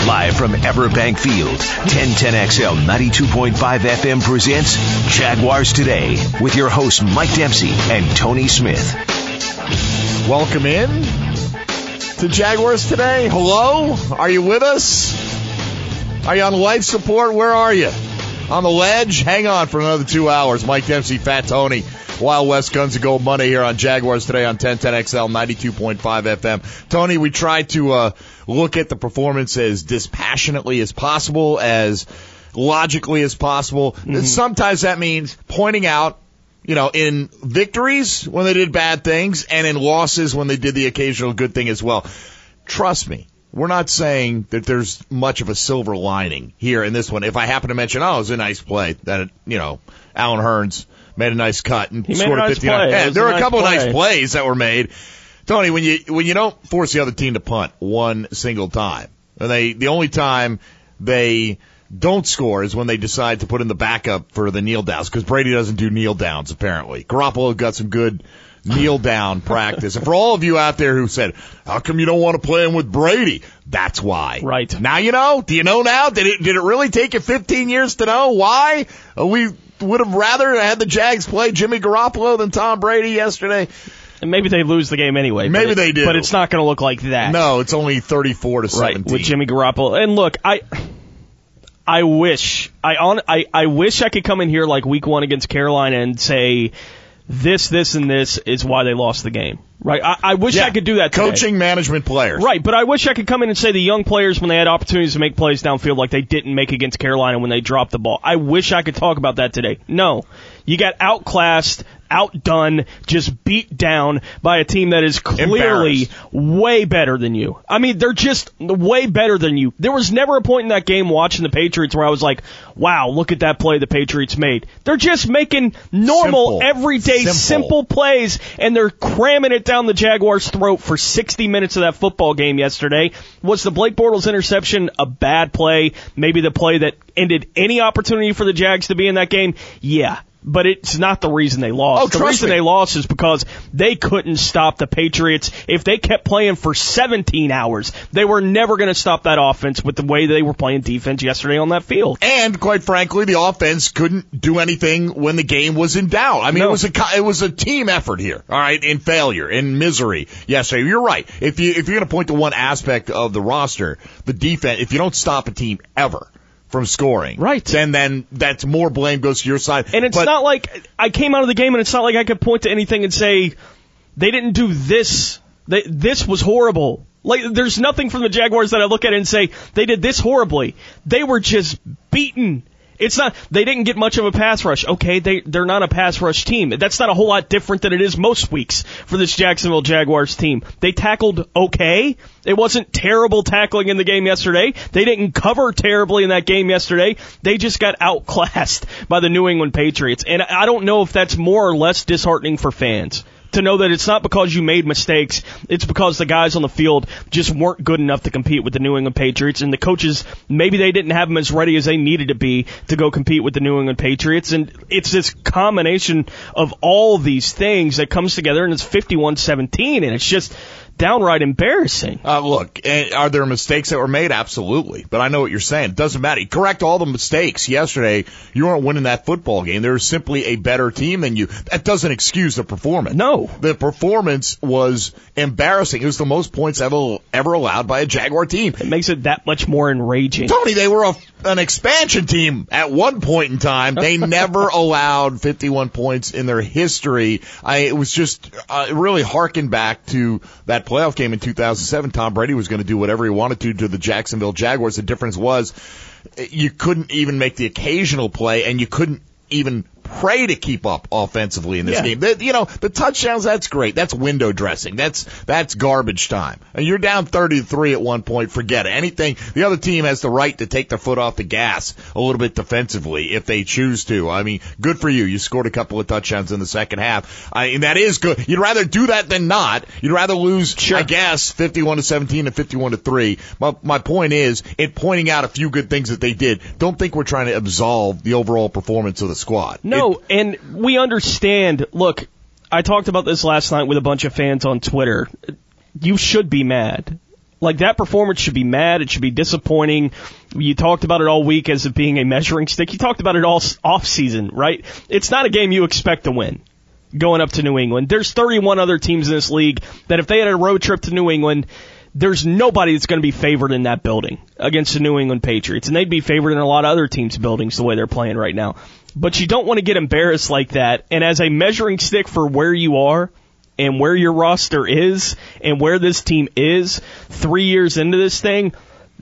Live from Everbank Field, 1010XL 92.5 FM presents Jaguars Today with your hosts Mike Dempsey and Tony Smith. Welcome in to Jaguars Today. Hello? Are you with us? Are you on life support? Where are you? On the ledge? Hang on for another 2 hours. Mike Dempsey, Fat Tony, Wild West Guns and Gold Monday here on Jaguars Today on 1010XL 92.5 FM. Tony, we tried to look at the performance as dispassionately as possible, as logically as possible. Mm-hmm. Sometimes that means pointing out, in victories when they did bad things and in losses when they did the occasional good thing as well. Trust me, we're not saying that there's much of a silver lining here in this one. If I happen to mention, it was a nice play that, Alan Hearns made a nice cut and scored a 59. Yeah, there were a couple of nice plays that were made. Tony, when you don't force the other team to punt one single time, and the only time they don't score is when they decide to put in the backup for the kneel downs, because Brady doesn't do kneel downs apparently. Garoppolo got some good kneel down practice. And for all of you out there who said, how come you don't want to play him with Brady? That's why. Right. Now you know. Do you know now? Did it really take you 15 years to know why? We would have rather had the Jags play Jimmy Garoppolo than Tom Brady yesterday. And maybe they lose the game anyway. Maybe they do. But it's not going to look like that. No, it's only 34-17. Right, with Jimmy Garoppolo. And look, I wish I could come in here like week one against Carolina and say this, and this is why they lost the game. Right? I wish I could do that today. Coaching, management, players. Right, but I wish I could come in and say the young players, when they had opportunities to make plays downfield like they didn't make against Carolina when they dropped the ball. I wish I could talk about that today. No. You got outclassed, outdone, just beat down by a team that is clearly way better than you. I mean, they're just way better than you. There was never a point in that game watching the Patriots where I was like, wow, look at that play the Patriots made. They're just making normal, everyday, simple plays, and they're cramming it down the Jaguars' throat for 60 minutes of that football game yesterday. Was the Blake Bortles interception a bad play? Maybe the play that ended any opportunity for the Jags to be in that game? Yeah. But it's not the reason they lost. The reason they lost is because they couldn't stop the Patriots. If they kept playing for 17 hours, they were never going to stop that offense with the way they were playing defense yesterday on that field. And, quite frankly, the offense couldn't do anything when the game was in doubt. I mean, it was a team effort here, all right, in failure, in misery yesterday. You're right. If you're going to point to one aspect of the roster, the defense, if you don't stop a team ever from scoring, right, then that's more blame goes to your side. And it's not like I came out of the game and it's not like I could point to anything and say they didn't do this. This was horrible. Like, there's nothing from the Jaguars that I look at and say they did this horribly. They were just beaten. It's not, they didn't get much of a pass rush. Okay, they're not a pass rush team. That's not a whole lot different than it is most weeks for this Jacksonville Jaguars team. They tackled okay. It wasn't terrible tackling in the game yesterday. They didn't cover terribly in that game yesterday. They just got outclassed by the New England Patriots. And I don't know if that's more or less disheartening for fans, to know that it's not because you made mistakes, it's because the guys on the field just weren't good enough to compete with the New England Patriots, and the coaches, maybe they didn't have them as ready as they needed to be to go compete with the New England Patriots, and it's this combination of all of these things that comes together, and it's 51-17, and it's just downright embarrassing. Look, are there mistakes that were made? Absolutely. But I know what you're saying. It doesn't matter. You correct all the mistakes yesterday. You weren't winning that football game. There was simply a better team than you. That doesn't excuse the performance. No. The performance was embarrassing. It was the most points ever allowed by a Jaguar team. It makes it that much more enraging. Tony, they were an expansion team at one point in time. They never allowed 51 points in their history. It was just really harkened back to that playoff game in 2007. Tom Brady was going to do whatever he wanted to the Jacksonville Jaguars. The difference was you couldn't even make the occasional play, and you couldn't even pray to keep up offensively in this game. The touchdowns, that's great. That's window dressing. That's garbage time. And you're down 30-3 at one point. Forget it. Anything. The other team has the right to take their foot off the gas a little bit defensively if they choose to. I mean, good for you. You scored a couple of touchdowns in the second half. And that is good. You'd rather do that than not. You'd rather lose, I guess, 51-17 and 51-3. My point is, in pointing out a few good things that they did, don't think we're trying to absolve the overall performance of the squad. No, and we understand. Look, I talked about this last night with a bunch of fans on Twitter. You should be mad. Like, that performance should be mad. It should be disappointing. You talked about it all week as it being a measuring stick. You talked about it all off season, right? It's not a game you expect to win going up to New England. There's 31 other teams in this league that if they had a road trip to New England, there's nobody that's going to be favored in that building against the New England Patriots. And they'd be favored in a lot of other teams' buildings the way they're playing right now. But you don't want to get embarrassed like that. And as a measuring stick for where you are, and where your roster is, and where this team is 3 years into this thing,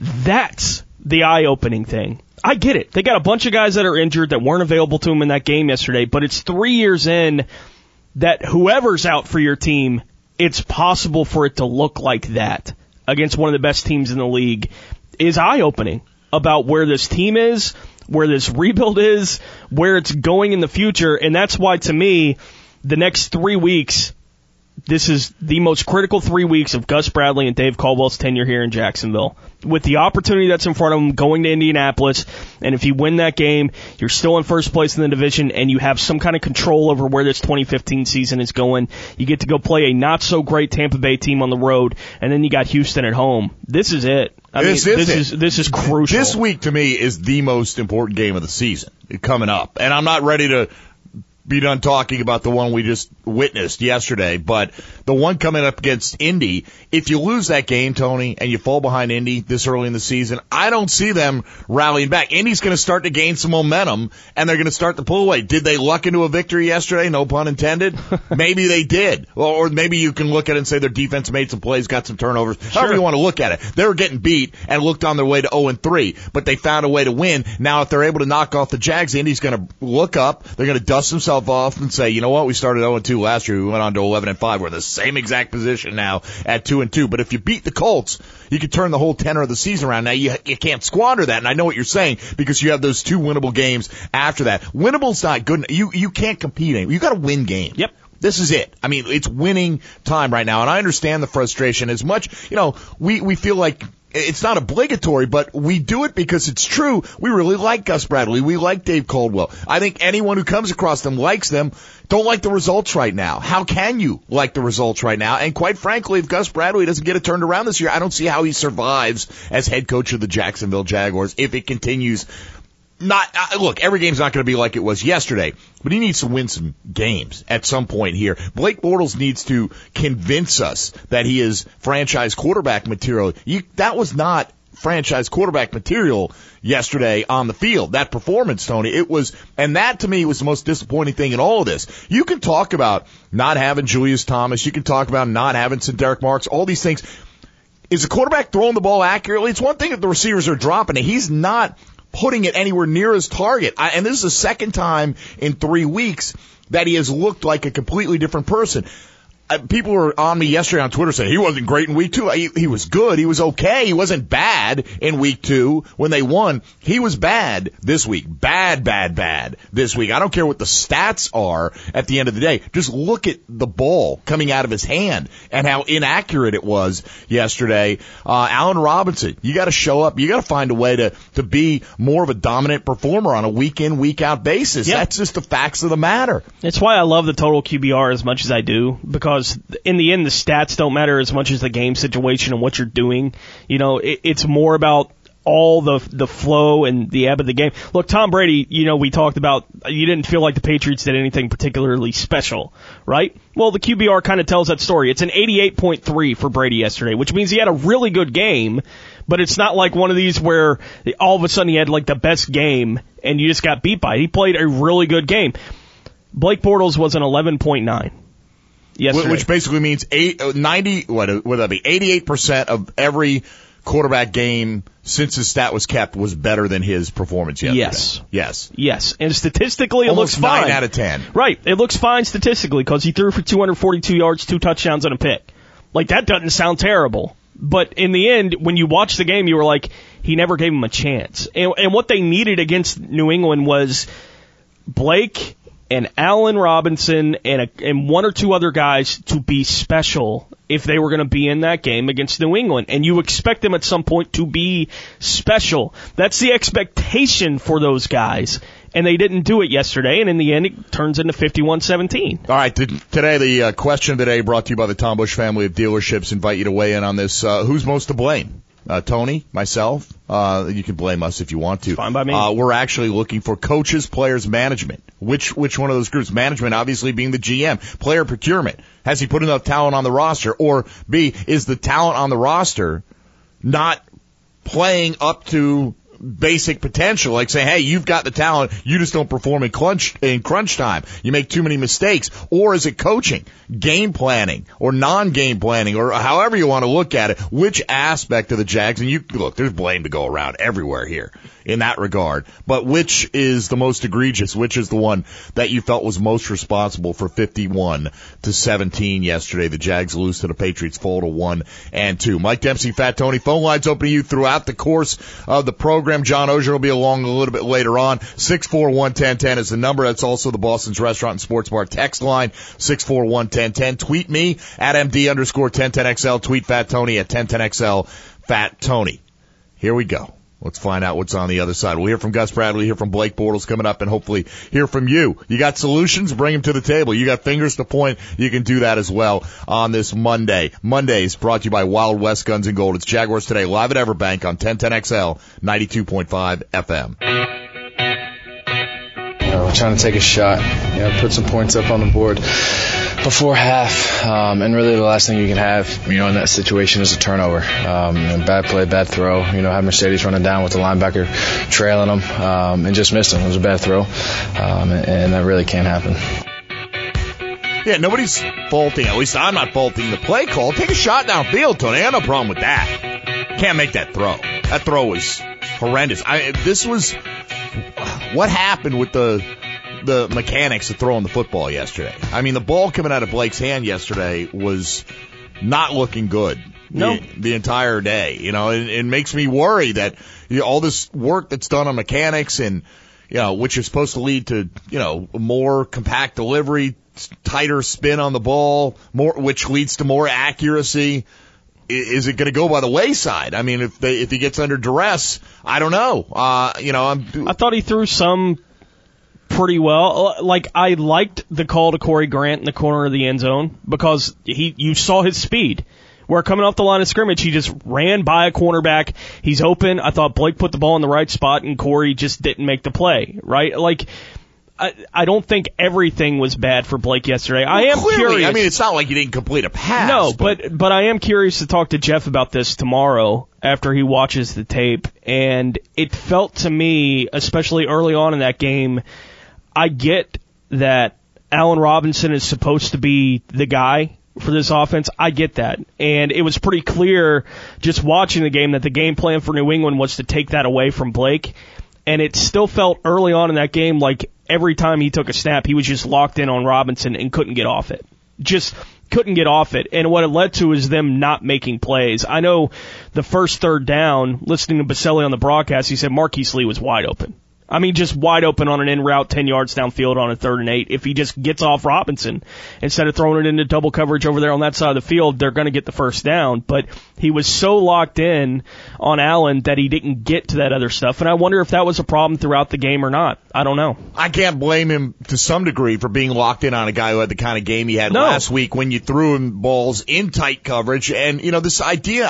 that's the eye-opening thing. I get it. They got a bunch of guys that are injured that weren't available to them in that game yesterday, but it's 3 years in that whoever's out for your team, it's possible for it to look like that against one of the best teams in the league is eye-opening about where this team is, where this rebuild is, where it's going in the future, and that's why, to me, the next 3 weeks, this is the most critical 3 weeks of Gus Bradley and Dave Caldwell's tenure here in Jacksonville. With the opportunity that's in front of them going to Indianapolis, and if you win that game, you're still in first place in the division, and you have some kind of control over where this 2015 season is going. You get to go play a not-so-great Tampa Bay team on the road, and then you got Houston at home. This is it. This is crucial. This week, to me, is the most important game of the season coming up. And I'm not ready to be done talking about the one we just witnessed yesterday, but the one coming up against Indy, if you lose that game, Tony, and you fall behind Indy this early in the season, I don't see them rallying back. Indy's going to start to gain some momentum, and they're going to start to pull away. Did they luck into a victory yesterday? No pun intended. Maybe they did. Or maybe you can look at it and say their defense made some plays, got some turnovers. Sure. However you want to look at it. They were getting beat and looked on their way to 0-3, but they found a way to win. Now, if they're able to knock off the Jags, Indy's going to look up. They're going to dust themselves off and say, you know what, we started 0-2 last year. We went on to 11-5. We're in the same exact position now at 2-2. But if you beat the Colts, you can turn the whole tenor of the season around. Now, you can't squander that, and I know what you're saying, because you have those 2 winnable games after that. Winnable's not good. You can't compete anymore. You got to win games. Yep. This is it. I mean, it's winning time right now, and I understand the frustration as much. You know, we feel like it's not obligatory, but we do it because it's true. We really like Gus Bradley. We like Dave Caldwell. I think anyone who comes across them likes them. Don't like the results right now. How can you like the results right now? And quite frankly, if Gus Bradley doesn't get it turned around this year, I don't see how he survives as head coach of the Jacksonville Jaguars if it continues. Look, every game's not going to be like it was yesterday, but he needs to win some games at some point here. Blake Bortles needs to convince us that he is franchise quarterback material. That was not franchise quarterback material yesterday on the field. That performance, Tony, it was, and that to me was the most disappointing thing in all of this. You can talk about not having Julius Thomas. You can talk about not having Derek Marks, all these things. Is the quarterback throwing the ball accurately? It's one thing if the receivers are dropping it. He's not putting it anywhere near his target. And this is the second time in 3 weeks that he has looked like a completely different person. People were on me yesterday on Twitter saying he wasn't great in week 2. He was good. He was okay. He wasn't bad in week 2 when they won. He was bad this week. Bad this week. I don't care what the stats are at the end of the day. Just look at the ball coming out of his hand and how inaccurate it was yesterday. Allen Robinson, you got to show up. You got to find a way to be more of a dominant performer on a week in, week out basis. Yep. That's just the facts of the matter. That's why I love the total QBR as much as I do, because in the end, the stats don't matter as much as the game situation and what you're doing. You know, it's more about all the flow and the ebb of the game. Look, Tom Brady, you know, we talked about, you didn't feel like the Patriots did anything particularly special, right? Well, the QBR kind of tells that story. It's an 88.3 for Brady yesterday, which means he had a really good game, but it's not like one of these where all of a sudden he had like the best game and you just got beat by it. He played a really good game. Blake Bortles was an 11.9. Yesterday. Which basically means 88% of every quarterback game since his stat was kept was better than his performance yesterday. Yes. And statistically, it looks fine. 9 out of 10. Right. It looks fine statistically because he threw for 242 yards, 2 touchdowns, and a pick. Like, that doesn't sound terrible. But in the end, when you watch the game, you were like, he never gave him a chance. And what they needed against New England was Blake and Allen Robinson and 1 or 2 other guys to be special if they were going to be in that game against New England. And you expect them at some point to be special. That's the expectation for those guys. And they didn't do it yesterday, and in the end, it turns into 51-17. All right, today the question of the day brought to you by the Tom Bush family of dealerships. Invite you to weigh in on this. Who's most to blame? Tony, myself, you can blame us if you want to. Fine by me. We're actually looking for coaches, players, management. Which one of those groups? Management obviously being the GM. Player procurement. Has he put enough talent on the roster? Or B, is the talent on the roster not playing up to basic potential, like say, hey, you've got the talent, you just don't perform in crunch time. You make too many mistakes. Or is it coaching, game planning, or non-game planning, or however you want to look at it? Which aspect of the Jags, and you look, there's blame to go around everywhere here in that regard, but which is the most egregious? Which is the one that you felt was most responsible for 51-17 yesterday? The Jags lose to the Patriots, fall to 1-2. Mike Dempsey, Fat Tony, phone lines open to you throughout the course of the program. John Ogier will be along a little bit later on. 641-1010 is the number. That's also the Boston's Restaurant and Sports Bar text line, 641-1010. Tweet me at MD_1010XL. Tweet Fat Tony at 1010XL Fat Tony. Here we go. Let's find out what's on the other side. We'll hear from Gus Bradley, hear from Blake Bortles coming up, and hopefully hear from you. You got solutions? Bring them to the table. You got fingers to point? You can do that as well on this Monday. Mondays brought to you by Wild West Guns and Gold. It's Jaguars Today, live at Everbank on 1010XL, 92.5 FM. We're trying to take a shot, put some points up on the board before half, and really the last thing you can have, in that situation is a turnover. And bad play, bad throw. Have Mercedes running down with the linebacker trailing him, and just missed him. It was a bad throw, and that really can't happen. Yeah, nobody's faulting, at least I'm not faulting the play call. Take a shot downfield, Tony. I have no problem with that. Can't make that throw. That throw was horrendous. This was what happened with the mechanics of throwing the football yesterday. I mean, the ball coming out of Blake's hand yesterday was not looking good. No. The entire day. It makes me worry that all this work that's done on mechanics and, which is supposed to lead to, more compact delivery, tighter spin on the ball, which leads to more accuracy. Is it going to go by the wayside? I mean, if he gets under duress, I don't know. I thought he threw some pretty well. Like, I liked the call to Corey Grant in the corner of the end zone because you saw his speed. Where coming off the line of scrimmage, he just ran by a cornerback. He's open. I thought Blake put the ball in the right spot, and Corey just didn't make the play, right? Like, I don't think everything was bad for Blake yesterday. I am curious. I mean, it's not like he didn't complete a pass. No, but I am curious to talk to Jeff about this tomorrow after he watches the tape. And it felt to me, especially early on in that game, I get that Allen Robinson is supposed to be the guy for this offense. I get that. And it was pretty clear just watching the game that the game plan for New England was to take that away from Blake. And it still felt early on in that game like every time he took a snap, he was just locked in on Robinson and couldn't get off it. Just couldn't get off it. And what it led to is them not making plays. I know the first third down, listening to Baselli on the broadcast, he said Marquise Lee was wide open. I mean, just wide open on an in route 10 yards downfield on a 3rd and 8. If he just gets off Robinson, instead of throwing it into double coverage over there on that side of the field, they're going to get the first down. But he was so locked in on Allen that he didn't get to that other stuff. And I wonder if that was a problem throughout the game or not. I don't know. I can't blame him to some degree for being locked in on a guy who had the kind of game he had last week when you threw him balls in tight coverage. And, this idea,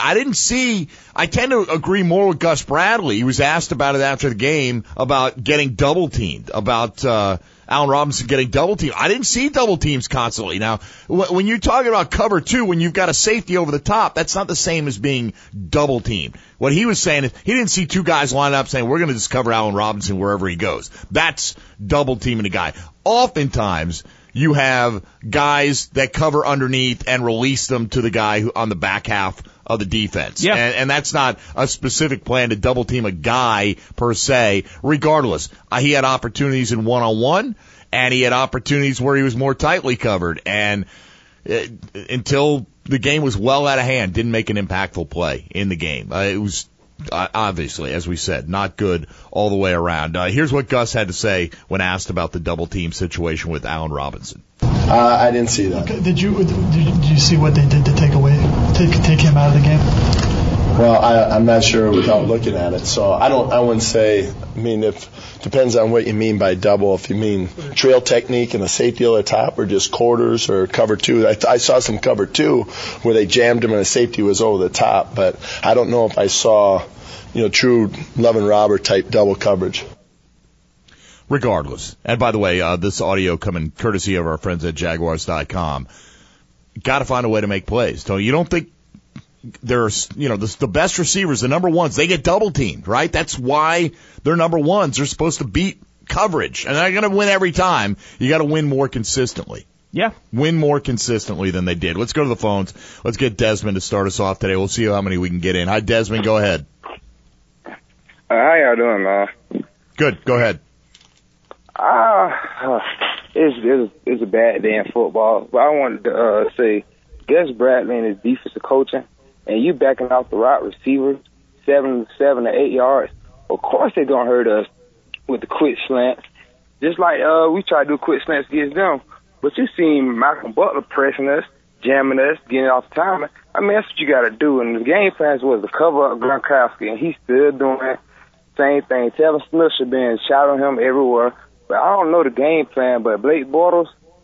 I tend to agree more with Gus Bradley. He was asked about it after the game about getting double teamed, about Allen Robinson getting double teamed. I didn't see double teams constantly. Now, when you're talking about cover 2, when you've got a safety over the top, that's not the same as being double teamed. What he was saying is he didn't see two guys line up saying, we're going to just cover Allen Robinson wherever he goes. That's double teaming a guy. Oftentimes, you have guys that cover underneath and release them to the guy who on the back half of the defense. Yeah. And that's not a specific plan to double team a guy per se. Regardless, he had opportunities in one-on-one, and he had opportunities where he was more tightly covered. And until the game was well out of hand, didn't make an impactful play in the game. It was obviously, as we said, not good all the way around. Here's what Gus had to say when asked about the double team situation with Allen Robinson. I didn't see that. Okay. Did you see what they did to take him out of the game? Well, I'm not sure without looking at it. So I wouldn't say. I mean, depends on what you mean by double. If you mean trail technique and a safety over the top, or just quarters or cover two. I saw some cover two where they jammed him and a safety was over the top, but I don't know if I saw, true Love and Robert type double coverage. Regardless, and by the way, this audio coming courtesy of our friends at Jaguars.com. Got to find a way to make plays. So you don't think there's, the best receivers, the number ones, they get double teamed, right? That's why they're number ones. They're supposed to beat coverage, and they're going to win every time. You got to win more consistently. Yeah. Win more consistently than they did. Let's go to the phones. Let's get Desmond to start us off today. We'll see how many we can get in. Hi, Desmond. Go ahead. How y'all doing, man? Good. Go ahead. It's a bad day in football, but I wanted to say, Gus Bradley and his defensive coaching, and you backing out the right receiver 7 to 8 yards. Of course they're going to hurt us with the quick slants, just like we try to do quick slants against them. But you seen Malcolm Butler pressing us, jamming us, getting off timing. I mean, that's what you got to do. And the game plan was to cover up Gronkowski, and he's still doing that same thing. Tevin Smith should be shouting him everywhere. But I don't know the game plan, but Blake Bortles,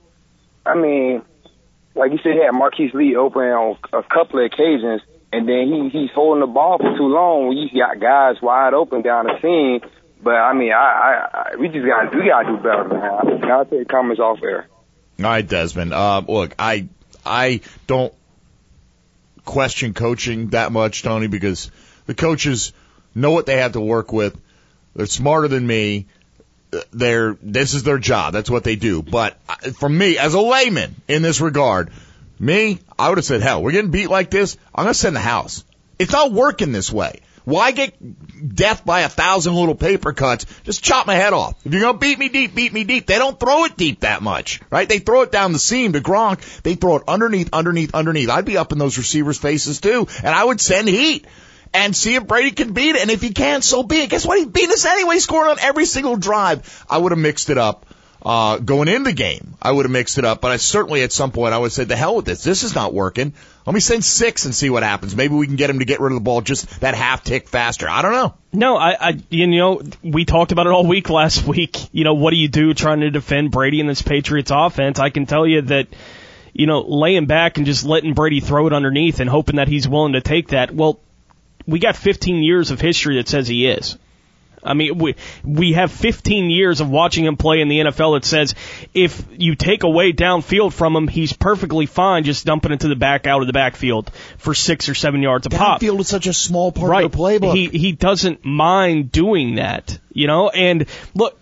I mean, like you said, he had Marquise Lee open on a couple of occasions, and then he's holding the ball for too long when you got guys wide open down the seam. But, I mean, we got to do better than that. I'll take comments off air. All right, Desmond. Look, I don't question coaching that much, Tony, because the coaches know what they have to work with. They're smarter than me. This is their job. That's what they do. But for me, as a layman in this regard, I would have said, hell, we're getting beat like this. I'm going to send the house. It's not working this way. Why get death by 1,000 little paper cuts? Just chop my head off. If you're going to beat me deep, beat me deep. They don't throw it deep that much, right? They throw it down the seam to Gronk. They throw it underneath. I'd be up in those receivers' faces too, and I would send heat and see if Brady can beat it. And if he can, so be it. Guess what? He beat us anyway, scoring on every single drive. I would have mixed it up. Going in the game, I would have mixed it up, but I certainly at some point I would have said, the hell with this. This is not working. Let me send 6 and see what happens. Maybe we can get him to get rid of the ball just that half tick faster. I don't know. No, we talked about it all week last week. What do you do trying to defend Brady in this Patriots offense? I can tell you that, laying back and just letting Brady throw it underneath and hoping that he's willing to take that. Well, we got 15 years of history that says he is. I mean, we have 15 years of watching him play in the NFL that says if you take away downfield from him, he's perfectly fine just dumping it to the back out of the backfield for 6 or 7 yards a pop. Downfield is such a small part of the playbook. He doesn't mind doing that, And look,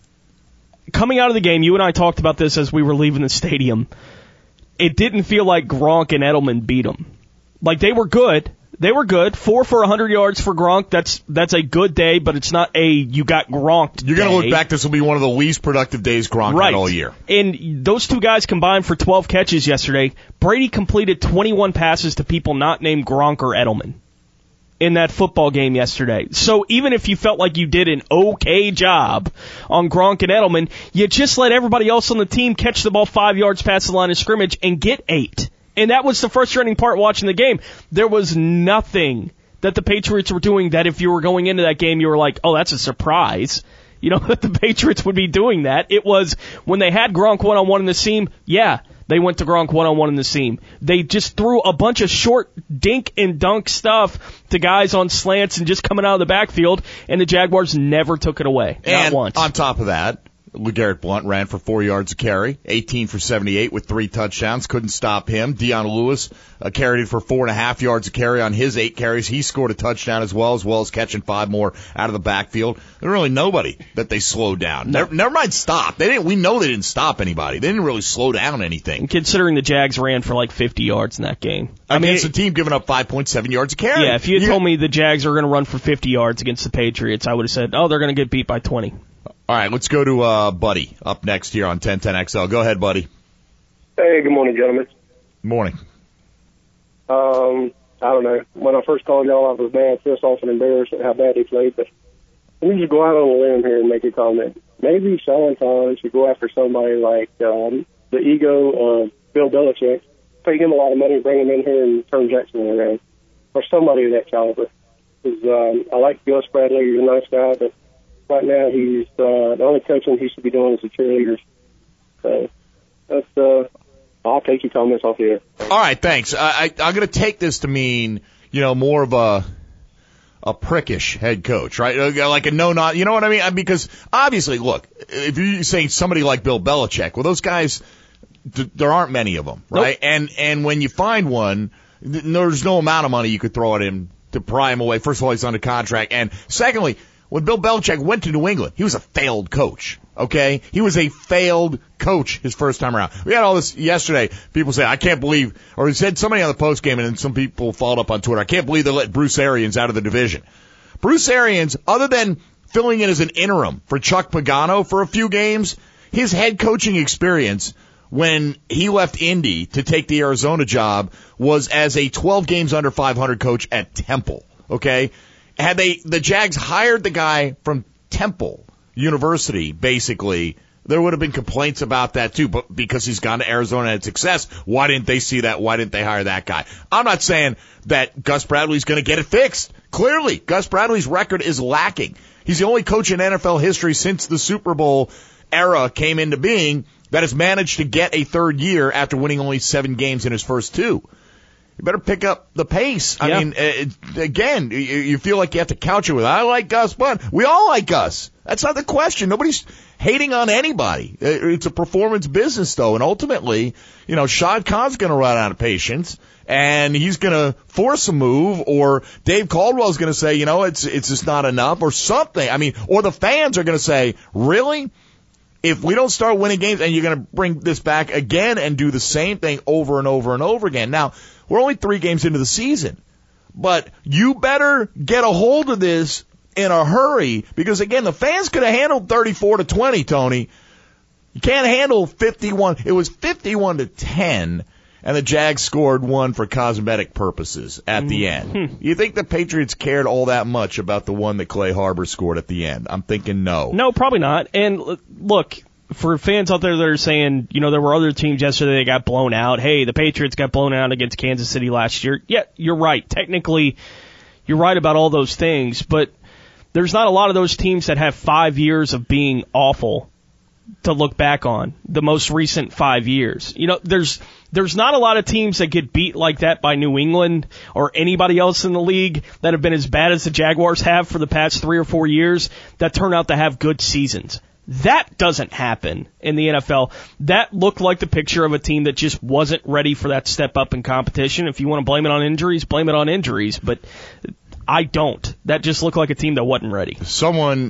coming out of the game, you and I talked about this as we were leaving the stadium. It didn't feel like Gronk and Edelman beat him. Like, they were good. They were good. 4 for 100 yards for Gronk. That's a good day, but it's not a you got Gronked You're going to look back. This will be one of the least productive days Gronk had all year. And those two guys combined for 12 catches yesterday. Brady completed 21 passes to people not named Gronk or Edelman in that football game yesterday. So even if you felt like you did an okay job on Gronk and Edelman, you just let everybody else on the team catch the ball 5 yards past the line of scrimmage and get 8. And that was the frustrating part watching the game. There was nothing that the Patriots were doing that if you were going into that game, you were like, oh, that's a surprise. That the Patriots would be doing that. It was when they had Gronk one-on-one in the seam, they went to Gronk one-on-one in the seam. They just threw a bunch of short dink and dunk stuff to guys on slants and just coming out of the backfield, and the Jaguars never took it away. Not once. On top of that, LeGarrette Blount ran for 4 yards a carry, 18 for 78 with 3 touchdowns. Couldn't stop him. Dion Lewis carried it for 4.5 yards a carry on his 8 carries. He scored a touchdown as well as catching 5 more out of the backfield. There's really nobody that they slowed down. No. Never mind stop. We know they didn't stop anybody. They didn't really slow down anything. And considering the Jags ran for like 50 yards in that game. Against a team giving up 5.7 yards a carry. Yeah, if you had told me the Jags are going to run for 50 yards against the Patriots, I would have said, oh, they're going to get beat by 20. All right, let's go to Buddy up next here on 1010XL. Go ahead, Buddy. Hey, good morning, gentlemen. Morning. I don't know. When I first called y'all, I was mad, pissed off, and embarrassed at how bad he played. But let me just go out on a limb here and make a comment. Maybe Solentine should go after somebody like the ego of Bill Belichick, pay him a lot of money, bring him in here, and turn Jackson around. or somebody of that caliber. Because I like Gus Bradley. He's a nice guy, but right now he's the only coaching he should be doing is the cheerleaders. So that's I'll take your comments off here. All right, thanks. I'm going to take this to mean, more of a prickish head coach, right? Like a no-not, you know what I mean? Because obviously, look, if you're saying somebody like Bill Belichick, well, those guys, there aren't many of them, right? Nope. And when you find one, there's no amount of money you could throw at him to pry him away. First of all, he's under contract. And secondly, when Bill Belichick went to New England, he was a failed coach. Okay? He was a failed coach his first time around. We had all this yesterday. People say, I can't believe, or he said somebody on the post game, and then some people followed up on Twitter, I can't believe they let Bruce Arians out of the division. Bruce Arians, other than filling in as an interim for Chuck Pagano for a few games, his head coaching experience when he left Indy to take the Arizona job was as a 12 games under 500 coach at Temple. Okay? Had the Jags hired the guy from Temple University, basically, there would have been complaints about that too, but because he's gone to Arizona and had success, why didn't they see that? Why didn't they hire that guy? I'm not saying that Gus Bradley's going to get it fixed. Clearly, Gus Bradley's record is lacking. He's the only coach in NFL history since the Super Bowl era came into being that has managed to get a third year after winning only 7 games in his first 2. You better pick up the pace. Yeah. I mean, again, you feel like you have to couch it with, I like Gus, but we all like Gus. That's not the question. Nobody's hating on anybody. It's a performance business, though, and ultimately, Shad Khan's going to run out of patience, and he's going to force a move, or Dave Caldwell's going to say, it's just not enough, or something. I mean, or the fans are going to say, really? If we don't start winning games, and you're going to bring this back again and do the same thing over and over and over again. Now, we're only 3 games into the season, but you better get a hold of this in a hurry, because again, the fans could have handled 34-20, Tony. You can't handle 51. It was 51-10, and the Jags scored 1 for cosmetic purposes at the end. You think the Patriots cared all that much about the one that Clay Harbor scored at the end? I'm thinking no. No, probably not. And look, for fans out there that are saying, there were other teams yesterday that got blown out. Hey, the Patriots got blown out against Kansas City last year. Yeah, you're right. Technically, you're right about all those things, but there's not a lot of those teams that have 5 years of being awful to look back on. The most recent 5 years. There's not a lot of teams that get beat like that by New England or anybody else in the league that have been as bad as the Jaguars have for the past 3 or 4 years that turn out to have good seasons. That doesn't happen in the NFL. That looked like the picture of a team that just wasn't ready for that step up in competition. If you want to blame it on injuries, blame it on injuries, but I don't. That just looked like a team that wasn't ready. Someone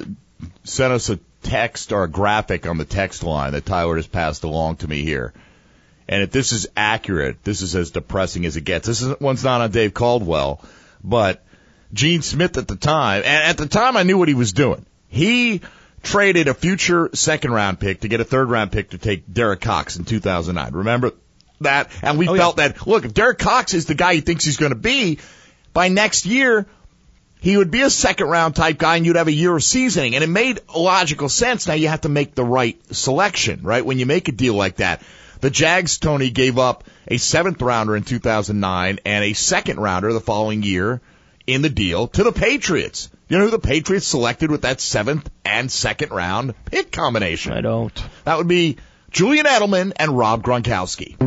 sent us a text or a graphic on the text line that Tyler has passed along to me here. And if this is accurate, this is as depressing as it gets. This one's not on Dave Caldwell, but Gene Smith at the time, and at the time I knew what he was doing. He traded a future second-round pick to get a third-round pick to take Derek Cox in 2009. Remember that? And we felt that, look, if Derek Cox is the guy he thinks he's going to be, by next year, he would be a second-round type guy, and you'd have a year of seasoning. And it made logical sense. Now you have to make the right selection, right, when you make a deal like that. The Jags, Tony, gave up a 7th-rounder in 2009 and a 2nd-rounder the following year in the deal to the Patriots. You know who the Patriots selected with that 7th and 2nd-round pick combination? I don't. That would be Julian Edelman and Rob Gronkowski.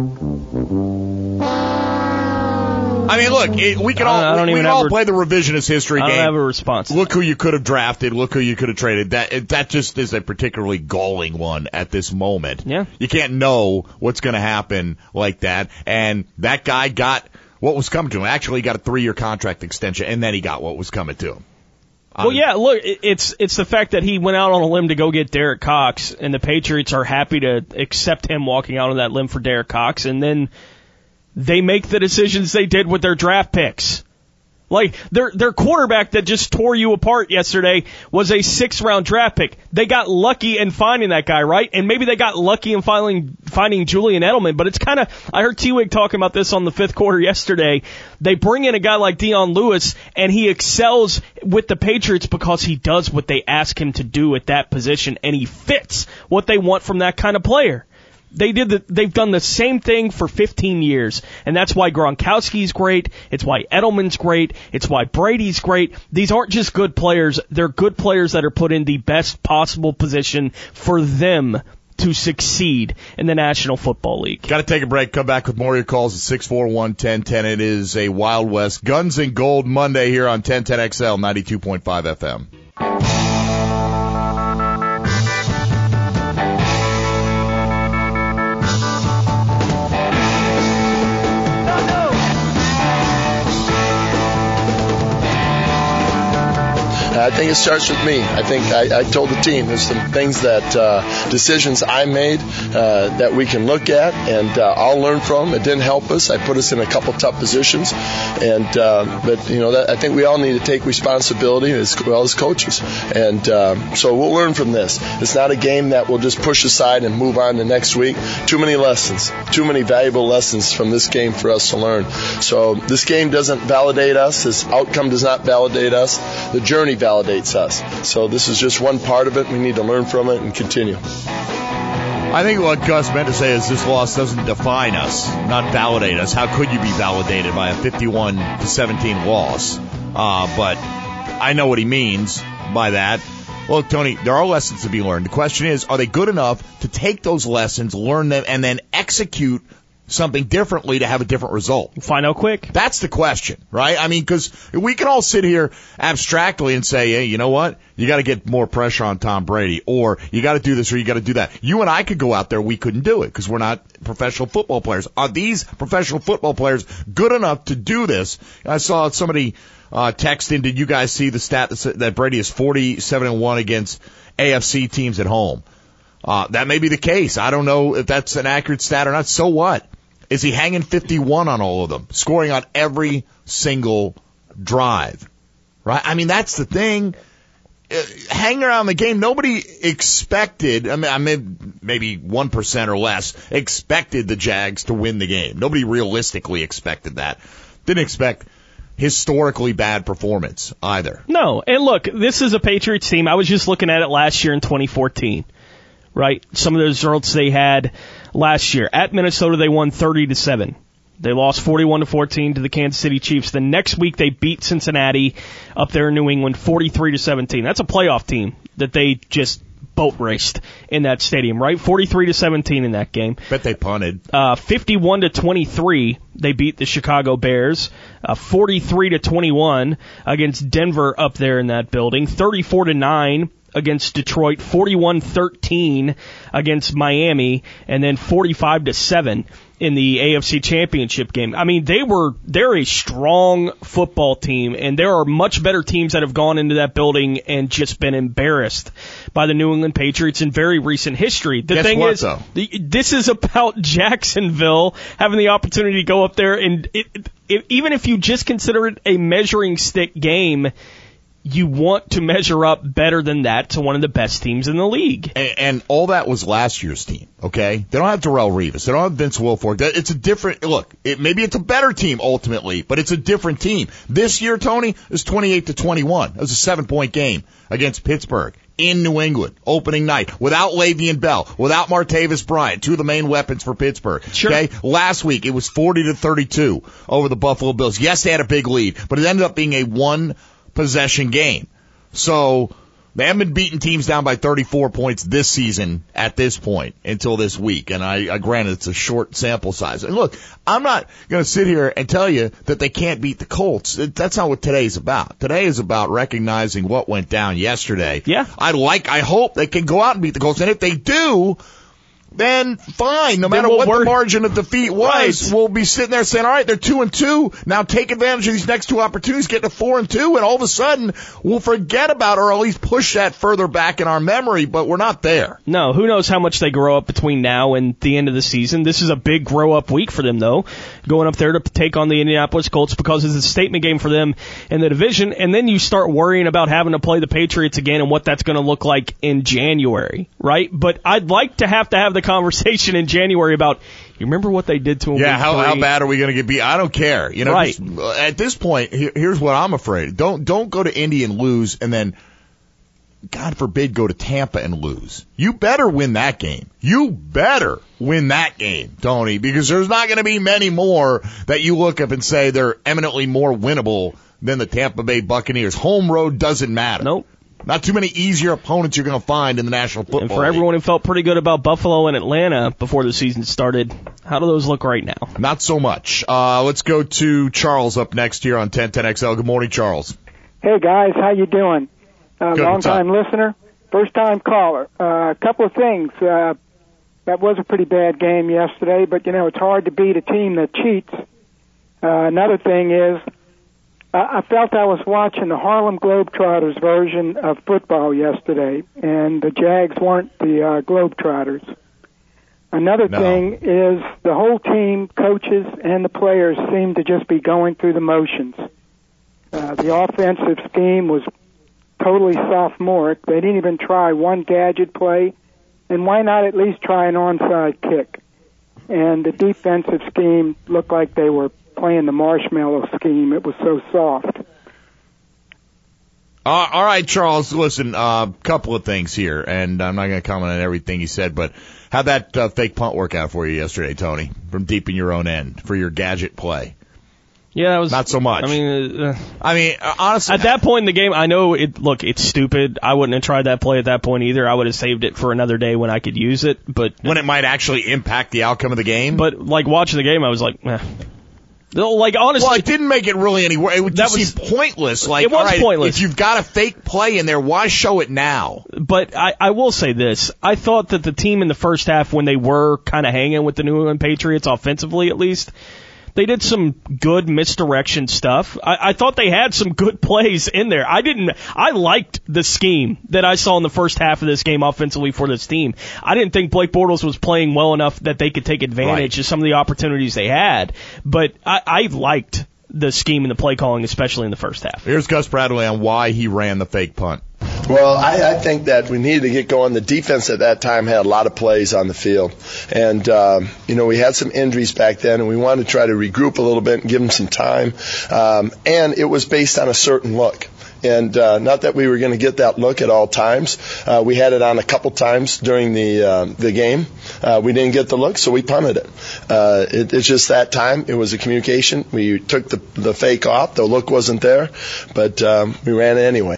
I mean, look, we can all play the revisionist history game. I don't have a response. Look who you could have drafted. Look who you could have traded. That just is a particularly galling one at this moment. Yeah. You can't know what's going to happen like that. And that guy got what was coming to him. Actually, he got a 3-year contract extension, and then he got what was coming to him. Well, yeah, look, it's the fact that he went out on a limb to go get Derek Cox, and the Patriots are happy to accept him walking out on that limb for Derek Cox, and then they make the decisions they did with their draft picks. Like, their quarterback that just tore you apart yesterday was a 6th-round draft pick. They got lucky in finding that guy, right? And maybe they got lucky in finding Julian Edelman, but it's kind of, I heard T-Wig talking about this on the 5th quarter yesterday. They bring in a guy like Dion Lewis, and he excels with the Patriots because he does what they ask him to do at that position, and he fits what they want from that kind of player. They've done the same thing for 15 years, and that's why Gronkowski's great. It's why Edelman's great. It's why Brady's great. These aren't just good players. They're good players that are put in the best possible position for them to succeed in the National Football League. Got to take a break. Come back with more of your calls at 641-1010. It is a Wild West Guns and Gold Monday here on 1010XL 92.5 FM. I think it starts with me. I think I told the team there's some things that decisions I made that we can look at and I'll learn from. It didn't help us. I put us in a couple tough positions, and but I think we all need to take responsibility as well as coaches. And so we'll learn from this. It's not a game that we'll just push aside and move on to next week. Too many lessons, too many valuable lessons from this game for us to learn. So this game doesn't validate us. This outcome does not validate us. The journey validates us. So this is just one part of it. We need to learn from it and continue. I think what Gus meant to say is this loss doesn't define us, not validate us. How could you be validated by a 51-17 loss? But I know what he means by that. Look, Tony, there are lessons to be learned. The question is, are they good enough to take those lessons, learn them, and then execute something differently to have a different result? Find out quick. That's the question, right? I mean, because we can all sit here abstractly and say, hey, you know what? You got to get more pressure on Tom Brady, or you got to do this, or you got to do that. You and I could go out there. We couldn't do it because we're not professional football players. Are these professional football players good enough to do this? I saw somebody text in, did you guys see the stat that Brady is 47-1 against AFC teams at home? That may be the case. I don't know if that's an accurate stat or not. So what? Is he hanging 51 on all of them, scoring on every single drive? Right? I mean, that's the thing. Hang around the game. Nobody expected, I mean, maybe 1% or less, expected the Jags to win the game. Nobody realistically expected that. Didn't expect historically bad performance either. No. And look, this is a Patriots team. I was just looking at it last year in 2014. Right? Some of the results they had last year. At Minnesota, they won 30-7. They lost 41-14 to the Kansas City Chiefs. The next week, they beat Cincinnati up there in New England 43-17. That's a playoff team that they just boat raced in that stadium, right? 43-17 in that game. Bet they punted. 51-23, they beat the Chicago Bears. 43-21 against Denver up there in that building. 34-9. Against Detroit, 41-13 against Miami, and then 45-7 in the AFC Championship game. I mean, they're a strong football team, and there are much better teams that have gone into that building and just been embarrassed by the New England Patriots in very recent history. The thing is, this is about Jacksonville having the opportunity to go up there, and even if you just consider it a measuring stick game, you want to measure up better than that to one of the best teams in the league. And all that was last year's team, okay? They don't have Darrelle Revis. They don't have Vince Wilfork. It's a different, look, maybe it's a better team ultimately, but it's a different team. This year, Tony, is 28-21. It was a 7-point game against Pittsburgh in New England, opening night, without Le'Veon Bell, without Martavis Bryant, two of the main weapons for Pittsburgh. Sure. Okay? Last week, it was 40-32 over the Buffalo Bills. Yes, they had a big lead, but it ended up being a one-possession game. So they haven't been beating teams down by 34 points this season at this point until this week. And I granted it's a short sample size. And look, I'm not going to sit here and tell you that they can't beat the Colts. That's not what today's about. Today is about recognizing what went down yesterday. Yeah. I hope they can go out and beat the Colts. And if they do, then fine. No matter what the margin of defeat was, right, we'll be sitting there saying, all right, they're 2-2. Now take advantage of these next two opportunities, get to 4-2, and all of a sudden we'll forget about or at least push that further back in our memory, but we're not there. No, who knows how much they grow up between now and the end of the season. This is a big grow-up week for them, though, going up there to take on the Indianapolis Colts because it's a statement game for them in the division, and then you start worrying about having to play the Patriots again and what that's going to look like in January, right? But I'd like to have the conversation in January about, you remember what they did to him? Yeah, how bad are we going to get beat? I don't care. You know, right. At this point, here's what I'm afraid. Don't go to Indy and lose and then God forbid, go to Tampa and lose. You better win that game. You better win that game, Tony, because there's not going to be many more that you look up and say they're eminently more winnable than the Tampa Bay Buccaneers. Home road doesn't matter. Nope. Not too many easier opponents you're going to find in the National Football League. And for everyone who felt pretty good about Buffalo and Atlanta before the season started, how do those look right now? Not so much. Let's go to Charles up next here on 1010XL. Good morning, Charles. Hey, guys. How you doing? Long-time listener, first-time caller. A couple of things. That was a pretty bad game yesterday, but, it's hard to beat a team that cheats. Another thing is, I felt I was watching the Harlem Globetrotters version of football yesterday, and the Jags weren't the Globetrotters. Another thing is the whole team, coaches, and the players seem to just be going through the motions. The offensive scheme was totally sophomoric. They didn't even try one gadget play, and why not at least try an onside kick? And the defensive scheme looked like they were playing the marshmallow scheme. It was so soft. All right, Charles, listen, couple of things here, and I'm not going to comment on everything you said, but how'd that fake punt work out for you yesterday, Tony, from deep in your own end for your gadget play? Yeah, it was not so much. I mean, honestly, at that point in the game, I know it's stupid. I wouldn't have tried that play at that point either. I would have saved it for another day when I could use it. But when it might actually impact the outcome of the game. But watching the game, I was like, honestly, well, it didn't make it really any worse. It would just seem pointless. It was pointless. If you've got a fake play in there, why show it now? But I will say this: I thought that the team in the first half, when they were kind of hanging with the New England Patriots offensively, at least. They did some good misdirection stuff. I thought they had some good plays in there. I liked the scheme that I saw in the first half of this game offensively for this team. I didn't think Blake Bortles was playing well enough that they could take advantage of some of the opportunities they had. But I liked the scheme and the play calling, especially in the first half. Here's Gus Bradley on why he ran the fake punt. Well, I think that we needed to get going. The defense at that time had a lot of plays on the field. And, we had some injuries back then, and we wanted to try to regroup a little bit and give them some time. And it was based on a certain look. And not that we were going to get that look at all times. We had it on a couple times during the game. We didn't get the look, so we punted it. It's just that time. It was a communication. We took the fake off. The look wasn't there, but we ran it anyway.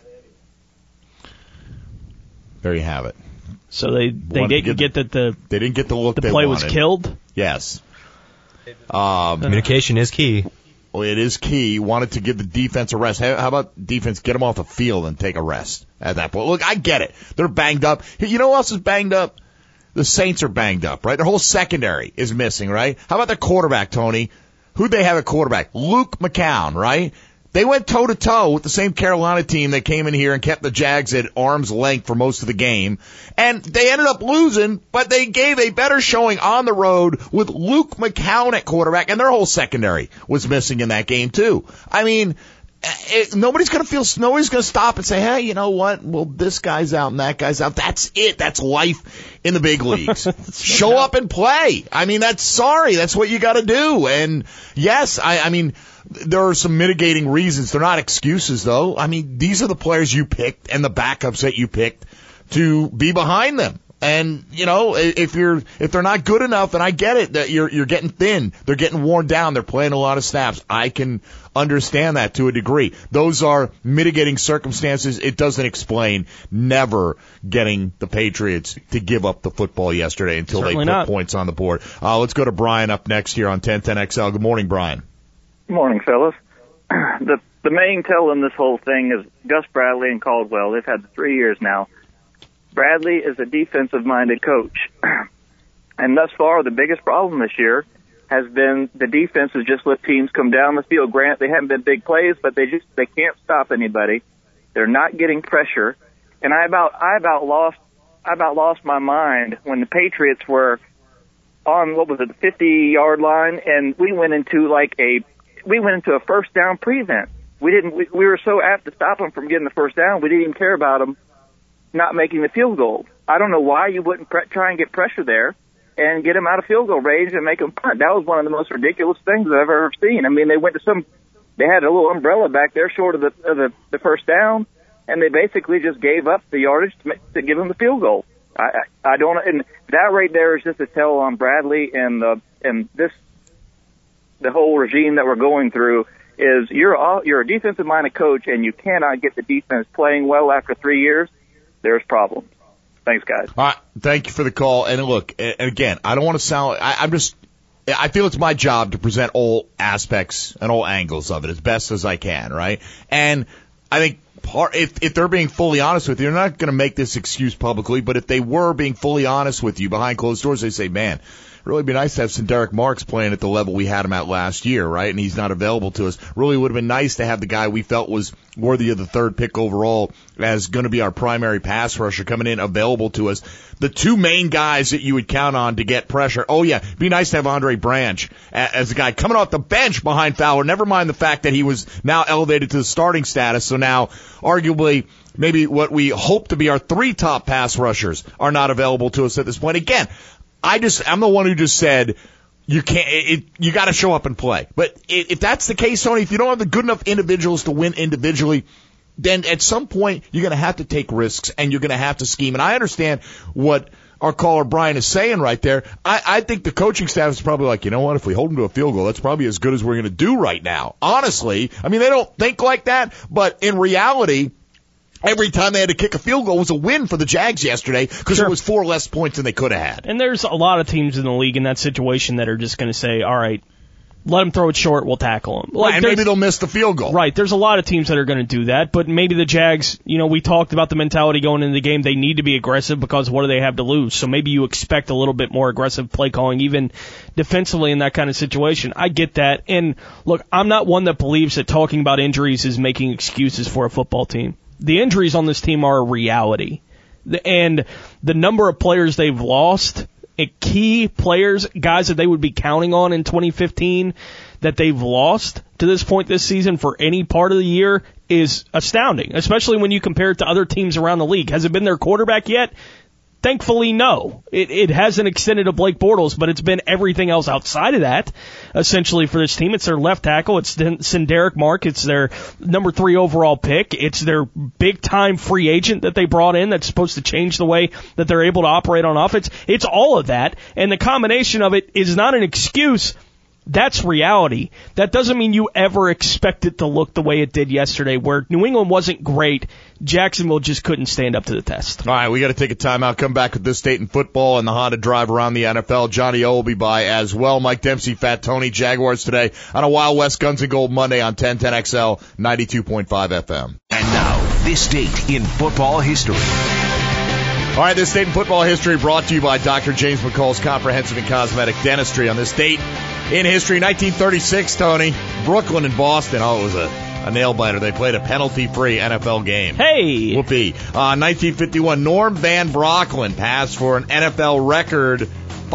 There you have it. So they didn't get that they didn't get the look. The play was killed. Yes. Communication is key. Well, it is key. Wanted to give the defense a rest. How about defense get them off the field and take a rest at that point? Look, I get it. They're banged up. You know who else is banged up? The Saints are banged up, right? Their whole secondary is missing, right? How about their quarterback, Tony? Who'd they have at quarterback? Luke McCown, right? They went toe-to-toe with the same Carolina team that came in here and kept the Jags at arm's length for most of the game. And they ended up losing, but they gave a better showing on the road with Luke McCown at quarterback, and their whole secondary was missing in that game, too. I mean, nobody's going to stop and say, hey, you know what? Well, this guy's out and that guy's out. That's it. That's life in the big leagues. Show up and play. I mean, that's what you got to do. And yes, I mean, there are some mitigating reasons. They're not excuses, though. I mean, these are the players you picked and the backups that you picked to be behind them. And, if they're not good enough, and I get it, that you're getting thin, they're getting worn down, they're playing a lot of snaps. I can understand that to a degree. Those are mitigating circumstances. It doesn't explain never getting the Patriots to give up the football yesterday until Certainly they put not. points on the board. Let's go to Brian up next here on 1010XL. Good morning, Brian. Good morning, fellas. The main tell in this whole thing is Gus Bradley and Caldwell. They've had 3 years now. Bradley is a defensive-minded coach. And thus far, the biggest problem this year has been the defense has just let teams come down the field. Grant, they haven't been big plays, but they can't stop anybody. They're not getting pressure. And I about lost my mind when the Patriots were on, the 50-yard line, and we went into a first down prevent. We were so apt to stop them from getting the first down, we didn't even care about them not making the field goal. I don't know why you wouldn't try and get pressure there and get them out of field goal range and make them punt. That was one of the most ridiculous things I've ever seen. I mean, they had a little umbrella back there short of the first down, and they basically just gave up the yardage to give him the field goal. I don't, and that right there is just a tell on Bradley and the whole regime that we're going through. Is you're a defensive-minded coach, and you cannot get the defense playing well after 3 years. There's problems. Thanks, guys. All right, thank you for the call. And look, and again, I don't want to sound. I feel it's my job to present all aspects and all angles of it as best as I can, right? And I think if they're being fully honest with you, they're not going to make this excuse publicly. But if they were being fully honest with you behind closed doors, they say, "Man, really be nice to have some Derek Marks playing at the level we had him at last year, right? And he's not available to us. Really would have been nice to have the guy we felt was worthy of the 3rd pick overall as going to be our primary pass rusher coming in available to us. The 2 main guys that you would count on to get pressure. Oh, yeah, be nice to have Andre Branch as a guy coming off the bench behind Fowler. Never mind the fact that he was now elevated to the starting status. So now, arguably, maybe what we hope to be our 3 top pass rushers are not available to us at this point. Again, I'm the one who just said you can't. You got to show up and play. But if that's the case, Tony, if you don't have the good enough individuals to win individually, then at some point you're going to have to take risks and you're going to have to scheme. And I understand what our caller Brian is saying right there. I think the coaching staff is probably like, you know what? If we hold them to a field goal, that's probably as good as we're going to do right now. Honestly, I mean, they don't think like that, but in reality, every time they had to kick a field goal was a win for the Jags yesterday because it was 4 less points than they could have had. And there's a lot of teams in the league in that situation that are just going to say, all right, let them throw it short, we'll tackle them. Like, and maybe they'll miss the field goal. Right, there's a lot of teams that are going to do that, but maybe the Jags, we talked about the mentality going into the game. They need to be aggressive because what do they have to lose? So maybe you expect a little bit more aggressive play calling, even defensively in that kind of situation. I get that. And look, I'm not one that believes that talking about injuries is making excuses for a football team. The injuries on this team are a reality. And the number of players they've lost, key players, guys that they would be counting on in 2015 that they've lost to this point this season for any part of the year is astounding, especially when you compare it to other teams around the league. Has it been their quarterback yet? Thankfully, no. It hasn't extended to Blake Bortles, but it's been everything else outside of that, essentially, for this team. It's their left tackle. It's Derek Mark. It's their number 3 overall pick. It's their big-time free agent that they brought in that's supposed to change the way that they're able to operate on offense. It's all of that, and the combination of it is not an excuse. That's reality. That doesn't mean you ever expect it to look the way it did yesterday, where New England wasn't great. Jacksonville just couldn't stand up to the test. All right, we got to take a timeout. Come back with This State in Football and the Honda Drive around the NFL. Johnny O will be by as well. Mike Dempsey, Fat Tony, Jaguars today on a Wild West Guns and Gold Monday on 1010XL 92.5 FM. And now, This Date in Football History. All right, This Date in Football History brought to you by Dr. James McCall's Comprehensive and Cosmetic Dentistry. On this date in history, 1936, Tony, Brooklyn and Boston. Oh, it was a nail-biter. They played a penalty-free NFL game. Hey! Whoopee. 1951, Norm Van Brocklin passed for an NFL record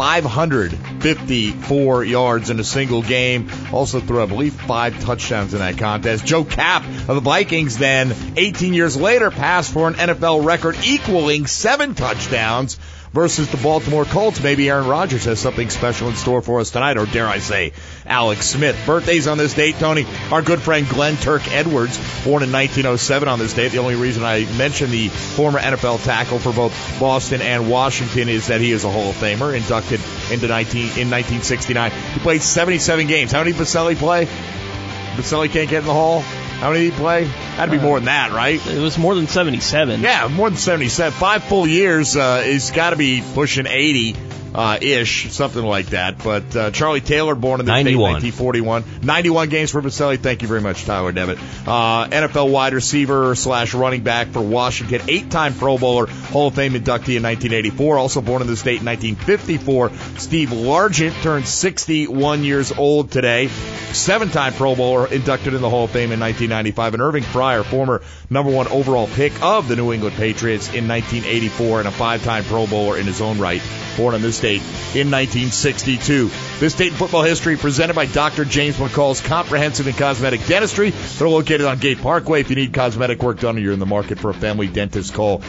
554 yards in a single game. Also threw, I believe, 5 touchdowns in that contest. Joe Kapp of the Vikings then, 18 years later, passed for an NFL record equaling 7 touchdowns versus the Baltimore Colts. Maybe Aaron Rodgers has something special in store for us tonight, or dare I say, Alex Smith. Birthdays on this date, Tony. Our good friend Glenn Turk Edwards, born in 1907 on this date. The only reason I mention the former NFL tackle for both Boston and Washington is that he is a Hall of Famer, inducted into in 1969. He played 77 games. How many did Baselli play? Baselli can't get in the Hall? How many did he play? Had to be more than that, right? It was more than 77. Yeah, more than 77. 5 full years. He's got to be pushing 80-ish, something like that. But Charlie Taylor, born in the state in 1941. 91 games for Baselli. Thank you very much, Tyler Devitt. NFL wide receiver / running back for Washington. 8-time Pro Bowler, Hall of Fame inductee in 1984. Also born in the state in 1954. Steve Largent turned 61 years old today. 7-time Pro Bowler, inducted in the Hall of Fame in 1995. And Irving Fryer, former number 1 overall pick of the New England Patriots in 1984 and a 5-time Pro Bowler in his own right, born in this date in 1962. This Date in Football History presented by Dr. James McCall's Comprehensive and Cosmetic Dentistry. They're located on Gate Parkway. If you need cosmetic work done or you're in the market for a family dentist, call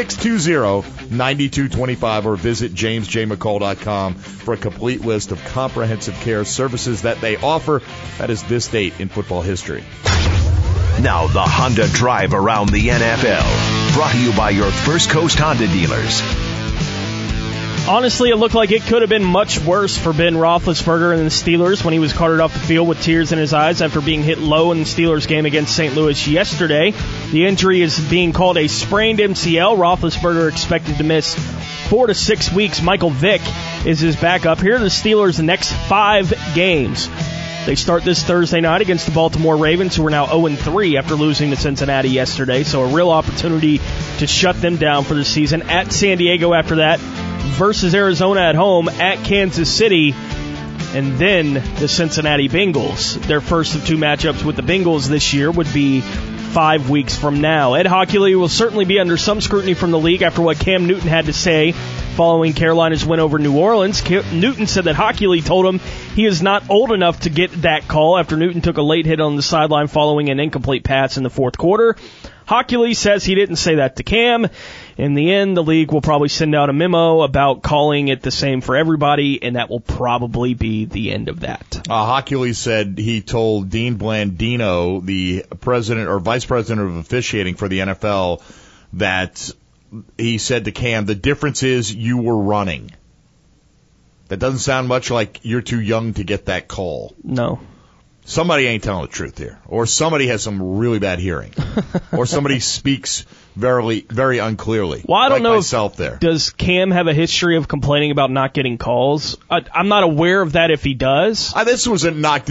620-9225 or visit jamesjmccall.com for a complete list of comprehensive care services that they offer. That is This Date in Football History. Now the Honda Drive around the NFL. Brought to you by your First Coast Honda dealers. Honestly, it looked like it could have been much worse for Ben Roethlisberger and the Steelers when he was carted off the field with tears in his eyes after being hit low in the Steelers game against St. Louis yesterday. The injury is being called a sprained MCL. Roethlisberger expected to miss 4 to 6 weeks. Michael Vick is his backup. Here are the Steelers' next 5 games. They start this Thursday night against the Baltimore Ravens, who are now 0-3 after losing to Cincinnati yesterday. So a real opportunity to shut them down for the season. At San Diego after that, versus Arizona at home, at Kansas City, and then the Cincinnati Bengals. Their first of 2 matchups with the Bengals this year would be 5 weeks from now. Ed Hockley will certainly be under some scrutiny from the league after what Cam Newton had to say following Carolina's win over New Orleans. Newton said that Hockley told him he is not old enough to get that call after Newton took a late hit on the sideline following an incomplete pass in the fourth quarter. Hockley says he didn't say that to Cam. In the end, the league will probably send out a memo about calling it the same for everybody, and that will probably be the end of that. Hockley said he told Dean Blandino, the president or vice president of officiating for the NFL, that he said to Cam, the difference is you were running. That doesn't sound much like you're too young to get that call. No. Somebody ain't telling the truth here. Or somebody has some really bad hearing. Or somebody speaks very, very unclearly. Well, I don't know myself there. Does Cam have a history of complaining about not getting calls? I'm not aware of that if he does. This is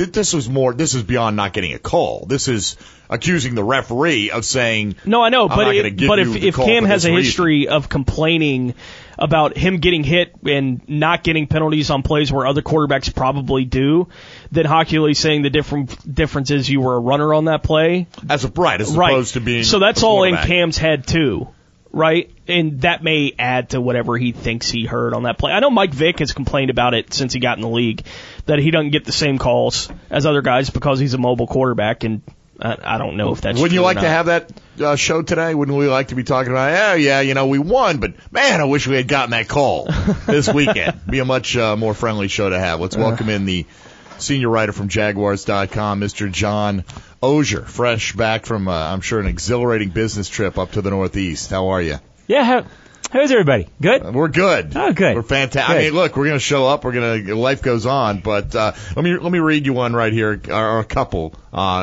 beyond not getting a call. This is accusing the referee of saying, no, I know, but if Cam has a reason. history of complaining about him getting hit and not getting penalties on plays where other quarterbacks probably do, then Hockley's saying the difference is you were a runner on that play. As opposed to being so that's all in Cam's head too, right? And that may add to whatever he thinks he heard on that play. I know Mike Vick has complained about it since he got in the league, that he doesn't get the same calls as other guys because he's a mobile quarterback, and I don't know if that's Wouldn't true you like or to not. have that show today? Wouldn't we like to be talking about, we won, but man, I wish we had gotten that call this weekend. Be a much more friendly show to have. Let's welcome in the senior writer from Jaguars.com, Mr. John Oehser, fresh back from, I'm sure, an exhilarating business trip up to the Northeast. How are you? Yeah, how's everybody? Good? We're good. Oh, good. We're fantastic. Good. I mean, look, we're going to show up. Life goes on. But let me read you one right here, or a couple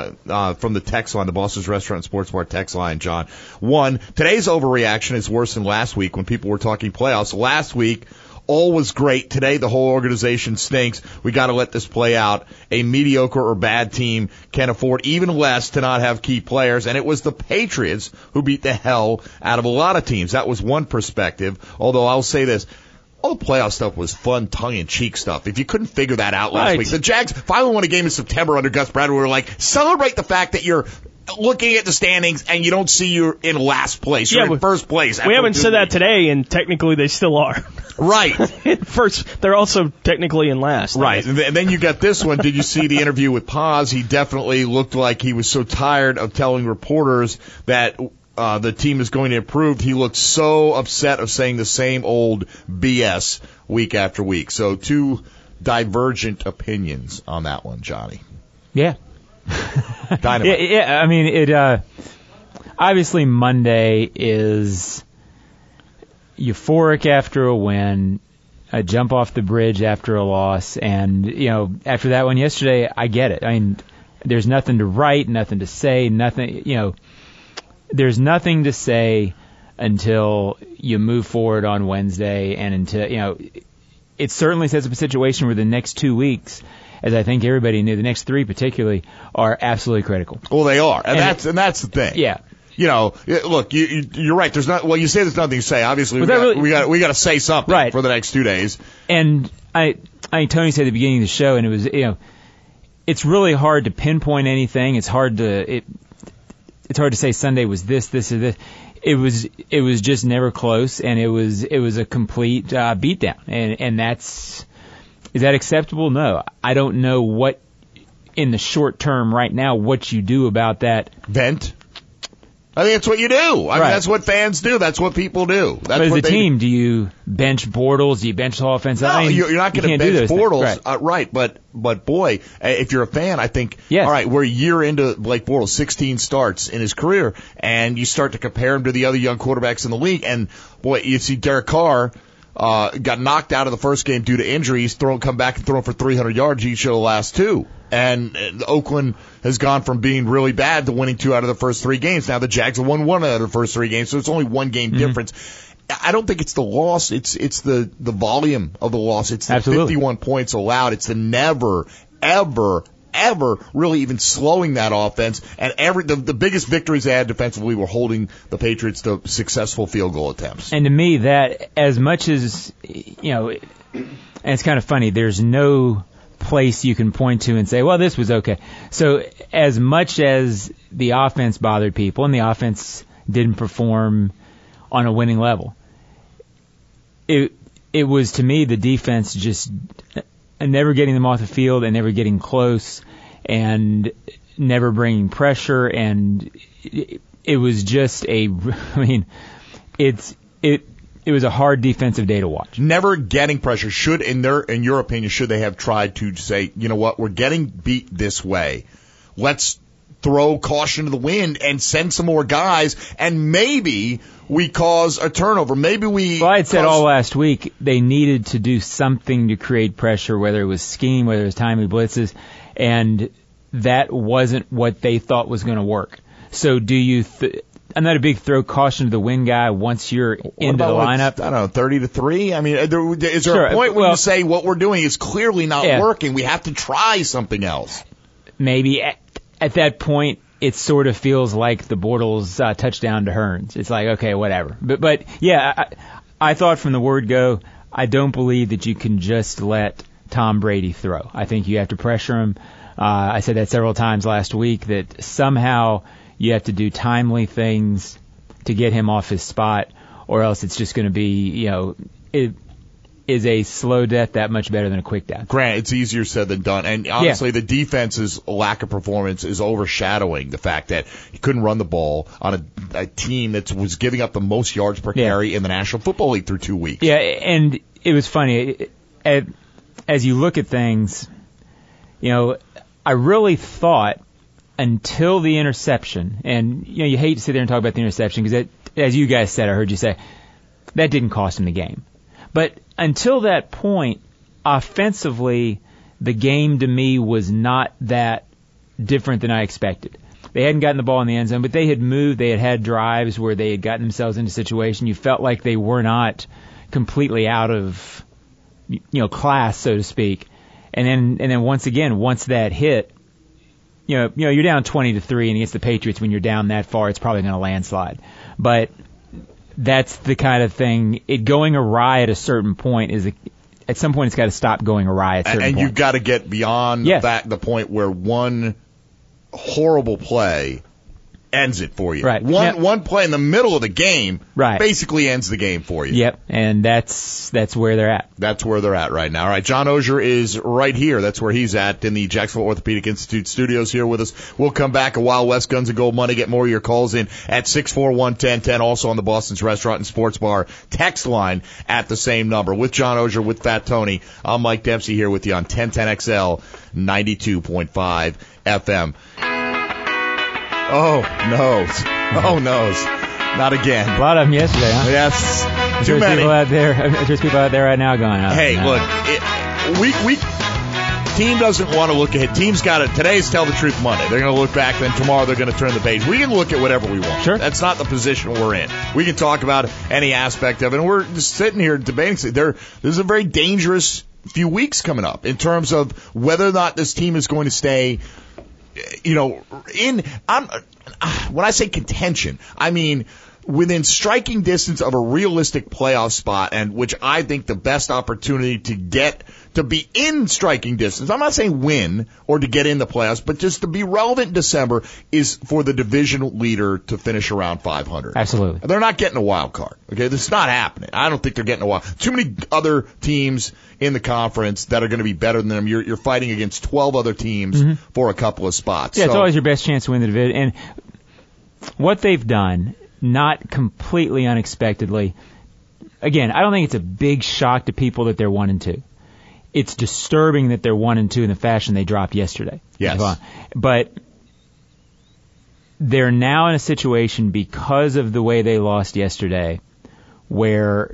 from the text line, the Boston's Restaurant and Sports Bar text line, John. One, today's overreaction is worse than last week when people were talking playoffs. Last week, all was great. Today, the whole organization stinks. We got to let this play out. A mediocre or bad team can afford even less to not have key players, and it was the Patriots who beat the hell out of a lot of teams. That was one perspective, although I'll say this. All the playoff stuff was fun, tongue-in-cheek stuff. If you couldn't figure that out last week. The Jags finally won a game in September under Gus Bradley. We were like, celebrate the fact that you're looking at the standings and you don't see you're in last place. You're in first place. We haven't said that today, and technically they still are. Right. First, they're also technically in last. Right. And then you got this one. Did you see the interview with Paz? He definitely looked like he was so tired of telling reporters that the team is going to improve. He looked so upset of saying the same old BS week after week. So 2 divergent opinions on that one, Johnny. Yeah. Dynamite. Yeah, I mean, it obviously Monday is euphoric after a win, a jump off the bridge after a loss, and, after that one yesterday, I get it. I mean, there's nothing to write, nothing to say, there's nothing to say until you move forward on Wednesday, and until, it certainly sets up a situation where the next 2 weeks, as I think everybody knew, the next 3 particularly, are absolutely critical. Well, they are, and that's the thing. Yeah. Look, you're right. You say there's nothing to say. Obviously, we got to say something for the next 2 days. And Tony said at the beginning of the show, and it was, it's really hard to pinpoint anything. It's hard to say Sunday was this, or this. It was just never close, and it was a complete beatdown. And is that acceptable? No. I don't know what in the short term right now what you do about that. Vent. I think that's what you do. I mean, that's what fans do. That's what people do. That's but as what a team, do you bench Bortles? Do you bench the offense? No, you're not going to bench Bortles. Right. But boy, if you're a fan, I think, all right, we're a year into Blake Bortles, 16 starts in his career, and you start to compare him to the other young quarterbacks in the league, and boy, you see Derek Carr got knocked out of the first game due to injury. He's come back and thrown for 300 yards each of the last two. And Oakland has gone from being really bad to winning 2 out of the first 3 games. Now the Jags have won 1 out of the first 3 games, so it's only 1 game difference. I don't think it's the loss. It's the volume of the loss. It's the 51 points allowed. It's the never, ever really even slowing that offense. And the biggest victories they had defensively were holding the Patriots to successful field goal attempts. And to me, that as much as, and it's kind of funny, there's no place you can point to and say, well, this was okay. So as much as the offense bothered people and the offense didn't perform on a winning level, it was, to me, the defense just never getting them off the field and never getting close and never bringing pressure. And it was just it was a hard defensive day to watch. Never getting pressure. In your opinion, should they have tried to say, you know what, we're getting beat this way. Let's throw caution to the wind and send some more guys, and maybe we cause a turnover. Well, I had said all last week they needed to do something to create pressure, whether it was scheme, whether it was timely blitzes, and that wasn't what they thought was going to work. So do you I'm not a big throw caution to the wind guy once you're into the lineup. I don't know, 30-3? I mean, is there a point where you say what we're doing is clearly not working? We have to try something else. Maybe at that point, it sort of feels like the Bortles touchdown to Hearns. It's like, okay, whatever. But yeah, I thought from the word go, I don't believe that you can just let Tom Brady throw. I think you have to pressure him. I said that several times last week, that somehow you have to do timely things to get him off his spot, or else it's just going to be, it is a slow death that much better than a quick death. Grant, it's easier said than done. And honestly, the defense's lack of performance is overshadowing the fact that he couldn't run the ball on a team that was giving up the most yards per carry in the National Football League through 2 weeks. Yeah, and it was funny. As you look at things, I really thought, until the interception, and you hate to sit there and talk about the interception because, as you guys said, I heard you say, that didn't cost him the game. But until that point, offensively, the game to me was not that different than I expected. They hadn't gotten the ball in the end zone, but they had moved. They had had drives where they had gotten themselves into a situation. You felt like they were not completely out of, class, so to speak. And then once that hit, you're down 20-3, and against the Patriots, when you're down that far, it's probably going to landslide. But that's the kind of thing. It going awry at a certain point at some point it's got to stop going awry at a certain point. And you've got to get beyond the point where one horrible play ends it for you. Right. One play in the middle of the game basically ends the game for you. Yep, and that's where they're at. That's where they're at right now. All right, John Oehser is right here. That's where he's at in the Jacksonville Orthopedic Institute studios here with us. We'll come back at Wild West Guns and Gold Money. Get more of your calls in at 641-1010, also on the Boston's Restaurant and Sports Bar text line at the same number. With John Oehser, with Fat Tony, I'm Mike Dempsey here with you on 1010XL 92.5 FM. Oh, noes. Not again. A lot of them yesterday, huh? Yes. Too many. There's people out there right now going, hey, look, team doesn't want to look ahead. Team's got it. Today's Tell the Truth Monday. They're going to look back, then tomorrow they're going to turn the page. We can look at whatever we want. Sure. That's not the position we're in. We can talk about any aspect of it. And we're just sitting here debating. There's a very dangerous few weeks coming up in terms of whether or not this team is going to stay when I say contention, I mean within striking distance of a realistic playoff spot, and which I think the best opportunity to get to be in striking distance, I'm not saying win or to get in the playoffs, but just to be relevant in December, is for the division leader to finish around 500. Absolutely. They're not getting a wild card. Okay, this is not happening. I don't think they're getting a wild. Too many other teams in the conference that are going to be better than them. You're fighting against 12 other teams for a couple of spots. Yeah, it's always your best chance to win the division. And what they've done, not completely unexpectedly. Again, I don't think it's a big shock to people that they're 1-2. It's disturbing that they're 1-2 in the fashion they dropped yesterday. Yes. But they're now in a situation because of the way they lost yesterday where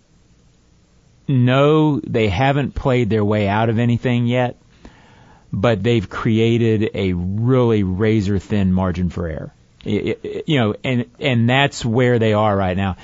no, they haven't played their way out of anything yet, but they've created a really razor-thin margin for error. And that's where they are right now.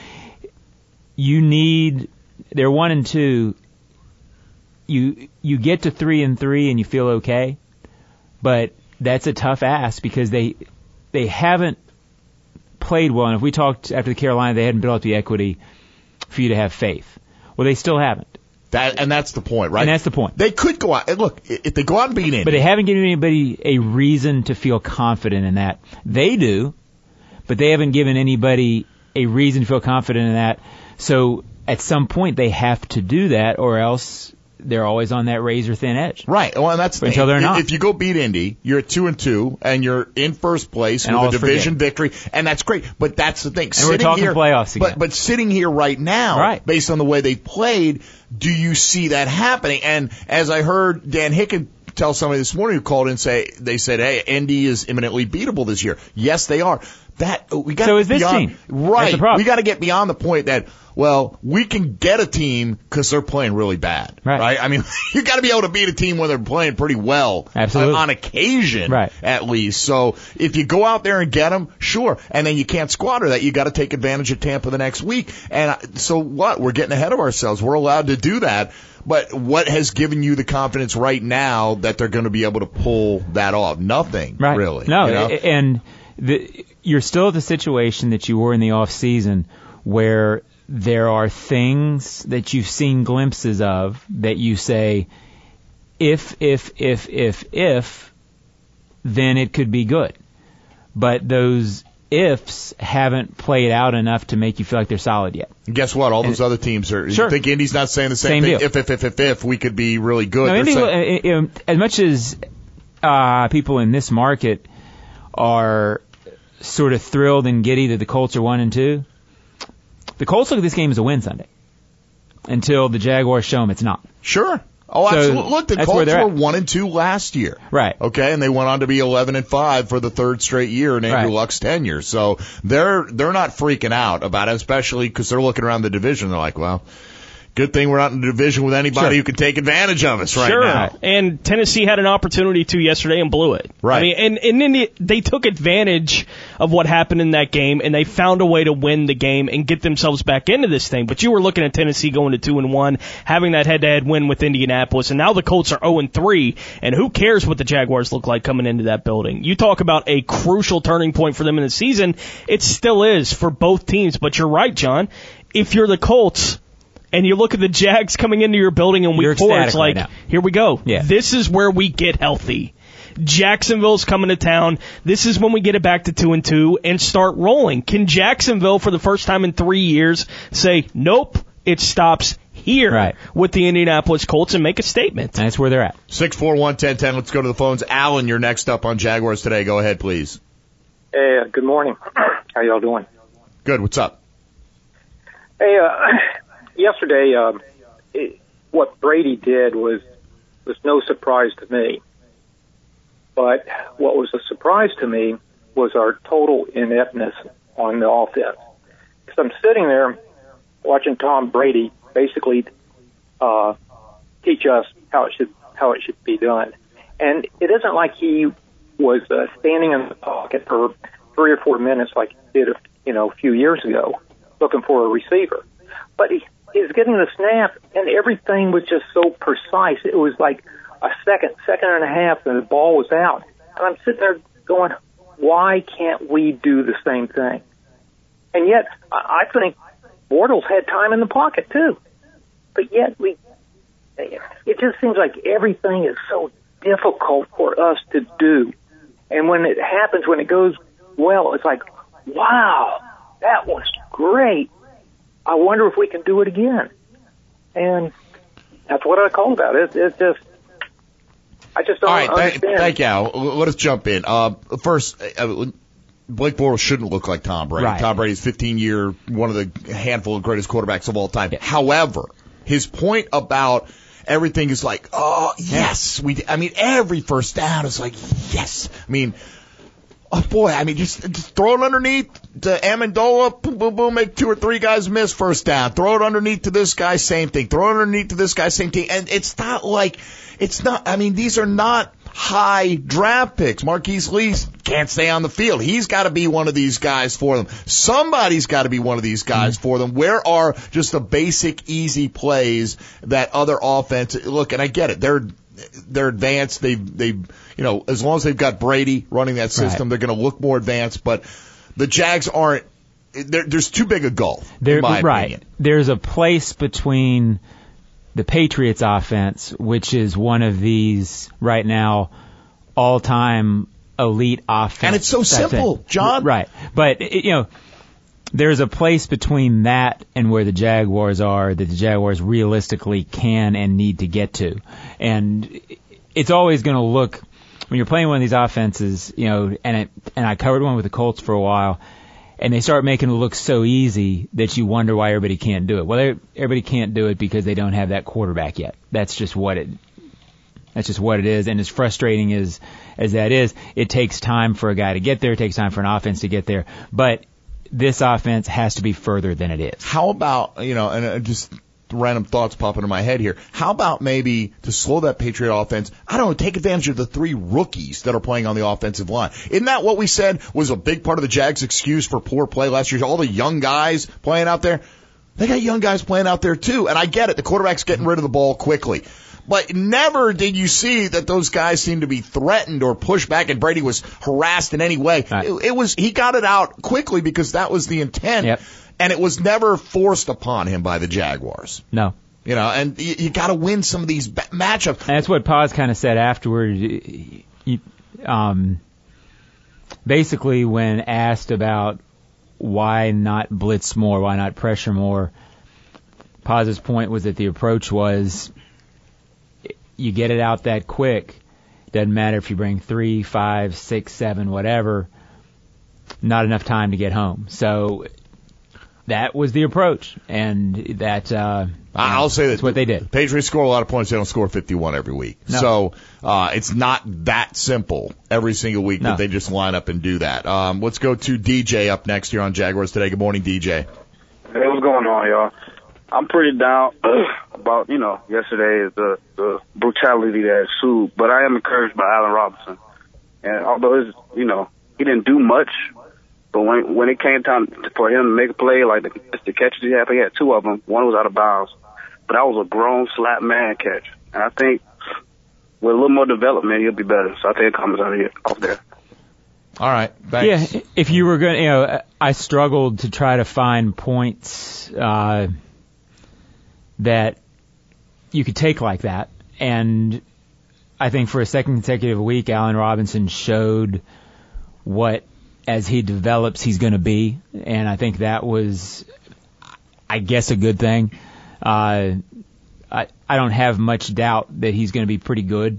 They're 1-2. You get to 3-3 and you feel okay, but that's a tough ask because they haven't played well. And if we talked after the Carolina, they hadn't built up the equity for you to have faith. Well, they still haven't. And that's the point, right? And that's the point. They could go out. And look, if they go out and beat Indy. But they haven't given anybody a reason to feel confident in that. They do, but they haven't given anybody a reason to feel confident in that. So at some point they have to do that, or else they're always on that razor-thin edge. Right. Well, and that's the until they're not. If you go beat Indy, you're at 2-2, and you're in first place with a division victory, and that's great. But that's the thing. And we're talking playoffs again. But sitting here right now, based on the way they played, do you see that happening? And as I heard Dan Hicken tell somebody this morning who called in, they said, hey, Indy is imminently beatable this year. Yes, they are. So is this team. Right. We got to get beyond the point that, well, we can get a team because they're playing really bad. Right? I mean, you got to be able to beat a team when they're playing pretty well. Absolutely. On occasion, at least. So if you go out there and get them, sure. And then you can't squander that. You got to take advantage of Tampa the next week. And so what? We're getting ahead of ourselves. We're allowed to do that. But what has given you the confidence right now that they're going to be able to pull that off? Nothing, really. No, and you're still at the situation that you were in the off season where there are things that you've seen glimpses of that you say, if, then it could be good. But those ifs haven't played out enough to make you feel like they're solid yet. And guess what? All those other teams are. Sure. You think Indy's not saying the same thing? Deal. If we could be really good. No, Indy, as much as people in this market are sort of thrilled and giddy that the Colts are 1-2, the Colts look at this game as a win Sunday until the Jaguars show them it's not. Sure. Oh, so absolutely. Look, the Colts were 1-2 last year. Right. Okay, and they went on to be 11-5 for the third straight year in Andrew Luck's tenure. So they're not freaking out about it, especially because they're looking around the division. They're like, well, good thing we're not in the division with anybody who can take advantage of us right now. And Tennessee had an opportunity to yesterday and blew it. Right. I mean, and then they took advantage of what happened in that game, and they found a way to win the game and get themselves back into this thing. But you were looking at Tennessee going to 2-1, having that head-to-head win with Indianapolis, and now the Colts are 0-3, and who cares what the Jaguars look like coming into that building? You talk about a crucial turning point for them in the season. It still is for both teams, but you're right, John. If you're the Colts, and you look at the Jags coming into your building in week 4, it's like, here we go. Yeah. This is where we get healthy. Jacksonville's coming to town. This is when we get it back to 2-2 and start rolling. Can Jacksonville, for the first time in 3 years, say, nope, it stops here with the Indianapolis Colts and make a statement? And that's where they're at. 641-1010. Let's go to the phones. Alan, you're next up on Jaguars Today. Go ahead, please. Hey, good morning. How y'all doing? Good. What's up? Hey, yesterday, what Brady did was no surprise to me. But what was a surprise to me was our total ineptness on the offense. Because I'm sitting there watching Tom Brady basically teach us how it should be done, and it isn't like he was standing in the pocket for 3 or 4 minutes like he did a few years ago, looking for a receiver, but he's getting the snap, and everything was just so precise. It was like a second and a half, and the ball was out. And I'm sitting there going, why can't we do the same thing? And yet, I think Bortles had time in the pocket, too. But yet, it just seems like everything is so difficult for us to do. And when it happens, when it goes well, it's like, wow, that was great. I wonder if we can do it again. And that's what I call about it. It's just, I just don't understand. Thank you, Al. Let us jump in. First, Blake Bortles shouldn't look like Tom Brady. Right. Tom Brady's 15-year, one of the handful of greatest quarterbacks of all time. Yeah. However, his point about everything is like, oh, yes. Every first down is like, yes. Oh, boy, just throw it underneath to Amendola, boom, boom, boom, make 2 or 3 guys miss first down. Throw it underneath to this guy, same thing. Throw it underneath to this guy, same thing. And these are not high draft picks. Marquise Lee can't stay on the field. He's got to be one of these guys for them. Somebody's got to be one of these guys for them. Where are just the basic, easy plays that other offense, look, and I get it. They're advanced. They've as long as they've got Brady running that system, They're going to look more advanced. But the Jags aren't. There's too big a gulf. In my opinion. There's a place between the Patriots offense, which is one of these right now all-time elite offense, and it's so simple, John. Right, but there's a place between that and where the Jaguars are that the Jaguars realistically can and need to get to. And it's always going to look, when you're playing one of these offenses, and I covered one with the Colts for a while, and they start making it look so easy that you wonder why everybody can't do it. Well, everybody can't do it because they don't have that quarterback yet. That's just what it is. And as frustrating as that is, it takes time for a guy to get there. It takes time for an offense to get there. But this offense has to be further than it is. How about, and just random thoughts pop into my head here. How about maybe to slow that Patriot offense, take advantage of the 3 rookies that are playing on the offensive line. Isn't that what we said was a big part of the Jags' excuse for poor play last year? All the young guys playing out there. They got young guys playing out there too. And I get it. The quarterback's getting rid of the ball quickly. But never did you see that those guys seemed to be threatened or pushed back and Brady was harassed in any way. Right. He got it out quickly because that was the intent. Yep. And it was never forced upon him by the Jaguars. No. And you got to win some of these matchups. And that's what Paz kind of said afterward. Basically, when asked about why not blitz more, why not pressure more, Paz's point was that the approach was you get it out that quick. Doesn't matter if you bring 3, 5, 6, 7, whatever. Not enough time to get home. So that was the approach, and that I'll say that's what they did. Patriots score a lot of points. They don't score 51 every week. No. So it's not that simple every single week that they just line up and do that. Let's go to DJ up next here on Jaguars Today. Good morning, DJ. Hey, what's going on, y'all? I'm pretty down about, yesterday, the brutality that ensued, but I am encouraged by Allen Robinson. And although he didn't do much, but when it came time for him to make a play, like the catches he had 2 of them. One was out of bounds, but that was a grown slap man catch. And I think with a little more development, he'll be better. So I think it comes off there. All right. Thanks. Yeah, if you were going I struggled to try to find points that you could take like that. And I think for a second consecutive week, Allen Robinson showed what, as he develops, he's going to be. And I think that was, I guess, a good thing. I don't have much doubt that he's going to be pretty good.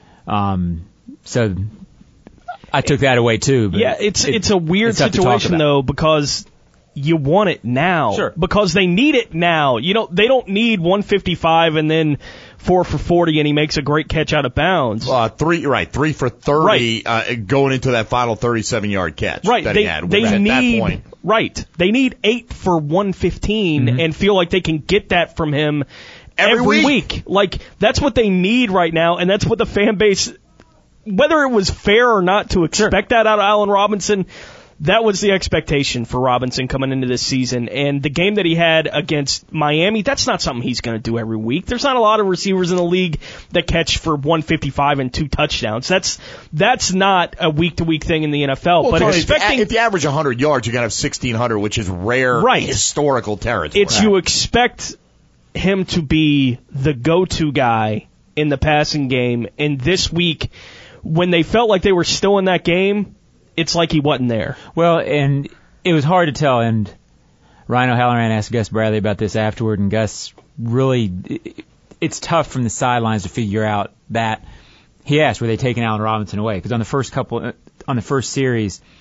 So I took that away too. But yeah, it's a weird situation though, because you want it now. Sure. Because they need it now. They don't need 155 and then 4 for 40 and he makes a great catch out of bounds. 3 for 30 going into that final 37-yard catch. Right. That he had at that point. Right. They need 8 for 115 and feel like they can get that from him every week. Like, that's what they need right now, and that's what the fan base, whether it was fair or not to expect that out of Allen Robinson, that was the expectation for Robinson coming into this season. And the game that he had against Miami, that's not something he's going to do every week. There's not a lot of receivers in the league that catch for 155 and 2 touchdowns. That's not a week-to-week thing in the NFL. Well, but Tony, if you average 100 yards, you're going to have 1,600, which is rare historical territory. You expect him to be the go-to guy in the passing game. And this week, when they felt like they were still in that game, it's like he wasn't there. Well, and it was hard to tell, and Ryan O'Halloran asked Gus Bradley about this afterward, and Gus really, it's tough from the sidelines to figure out that. He asked, were they taking Allen Robinson away? Because on the first series,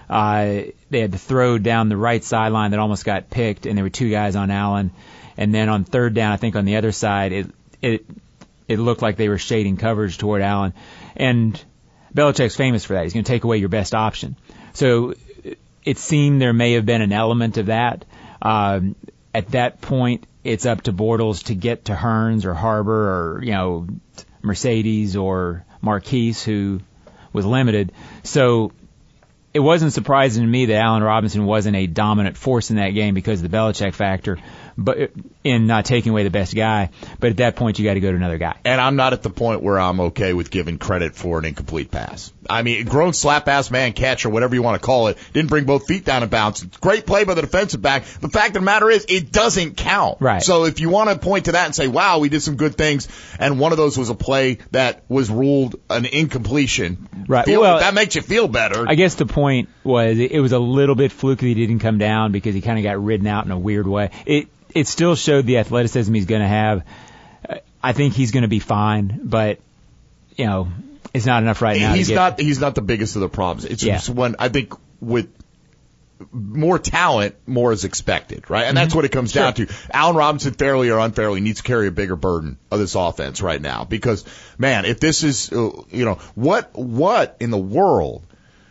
They had to throw down the right sideline that almost got picked, and there were two guys on Allen. And then on third down, I think on the other side, it looked like they were shading coverage toward Allen. And Belichick's famous for that. He's going to take away your best option. So it seemed there may have been an element of that. At that point, it's up to Bortles to get to Hearns or Harbor or, Mercedes or Marquise, who was limited. So it wasn't surprising to me that Allen Robinson wasn't a dominant force in that game because of the Belichick factor, but in not taking away the best guy. But at that point, you got to go to another guy. And I'm not at the point where I'm okay with giving credit for an incomplete pass. I mean, grown slap-ass man catch or whatever you want to call it, didn't bring both feet down in bounds. Great play by the defensive back. The fact of the matter is, it doesn't count. Right. So if you want to point to that and say, wow, we did some good things, and one of those was a play that was ruled an incompletion, right. That makes you feel better. I guess the point was it was a little bit fluky he didn't come down because he kind of got ridden out in a weird way. It still showed the athleticism he's going to have. I think he's going to be fine, but, it's not enough right now. He's not the biggest of the problems. It's just when I think with more talent, more is expected, right? And that's what it comes down to. Allen Robinson, fairly or unfairly, needs to carry a bigger burden of this offense right now because, man, if this is, what in the world?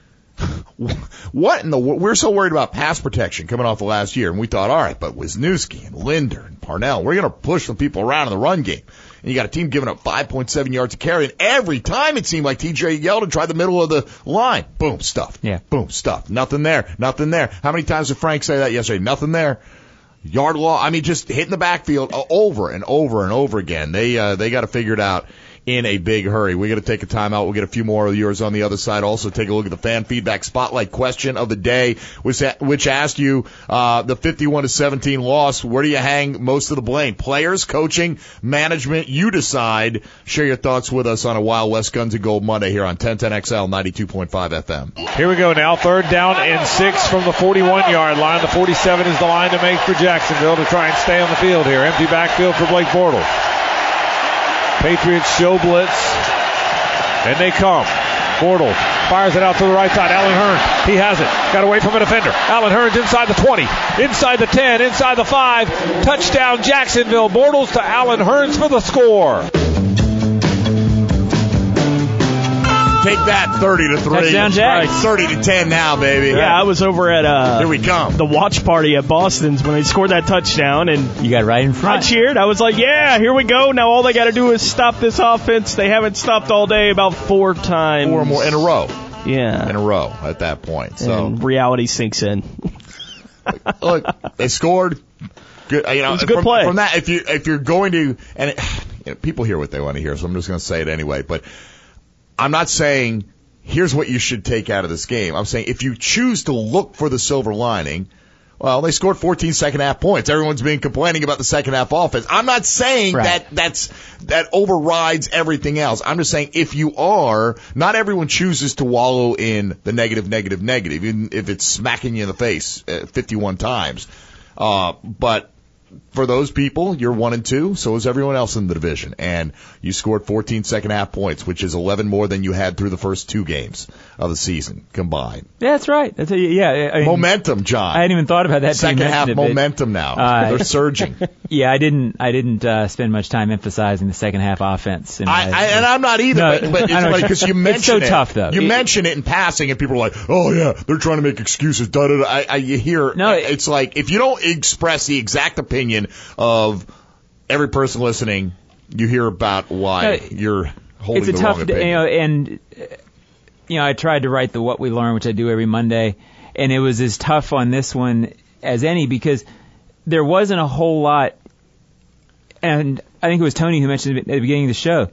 We're so worried about pass protection coming off the last year, and we thought, all right, but Wisniewski and Linder and Parnell, we're going to push some people around in the run game. And you got a team giving up 5.7 yards to carry, and every time it seemed like T.J. Yeldon tried the middle of the line. Boom, stuffed. Yeah. Boom, stuffed. Nothing there. How many times did Frank say that yesterday? Nothing there. Yard law. I mean, just hitting the backfield over and over and over again. They got to figure it out in a big hurry. We got to take a timeout. We'll get a few more of yours on the other side. Also, take a look at the fan feedback spotlight question of the day, which asked you the 51-17 loss. Where do you hang most of the blame? Players, coaching, management? You decide. Share your thoughts with us on a Wild West Guns and Gold Monday here on 1010XL 92.5 FM. Here we go now. 3rd down and 6 from the 41-yard line. The 47 is the line to make for Jacksonville to try and stay on the field here. Empty backfield for Blake Bortles. Patriots show blitz, and they come. Bortles fires it out to the right side. Allen Hurns, he has it. Got away from a defender. Allen Hurns inside the 20, inside the 10, inside the 5. Touchdown Jacksonville. Bortles to Allen Hurns for the score. Take that, 30-3. Touchdown, Jack. 30-10 now, baby. Yeah, I was over at here we come. The watch party at Boston's when they scored that touchdown, and you got right in front. I cheered. I was like, yeah, here we go. Now all they got to do is stop this offense. They haven't stopped all day, about 4 times. 4 more in a row. Yeah. In a row at that point. So and reality sinks in. Look, they scored. Good, it was a good play. From that, if you're going to, and people hear what they want to hear, so I'm just going to say it anyway, but I'm not saying here's what you should take out of this game. I'm saying if you choose to look for the silver lining, well, they scored 14 second-half points. Everyone's been complaining about the second-half offense. I'm not saying that overrides everything else. I'm just saying if you are, not everyone chooses to wallow in the negative, even if it's smacking you in the face 51 times. But for those people, you're 1-2, so is everyone else in the division. And you scored 14 second-half points, which is 11 more than you had through the first 2 games of the season combined. Yeah, that's right. I mean, momentum, John. I hadn't even thought about that. Second-half momentum now. They're surging. Yeah, I didn't spend much time emphasizing the second-half offense. And I'm not either, but it's funny because you mention it's so tough, though. You mention it in passing, and people are like, oh, yeah, they're trying to make excuses. You hear it's like if you don't express the exact opinion of every person listening, you hear about why you're holding the wrong opinion. I tried to write the What We Learn, which I do every Monday, and it was as tough on this one as any because there wasn't a whole lot, and I think it was Tony who mentioned it at the beginning of the show.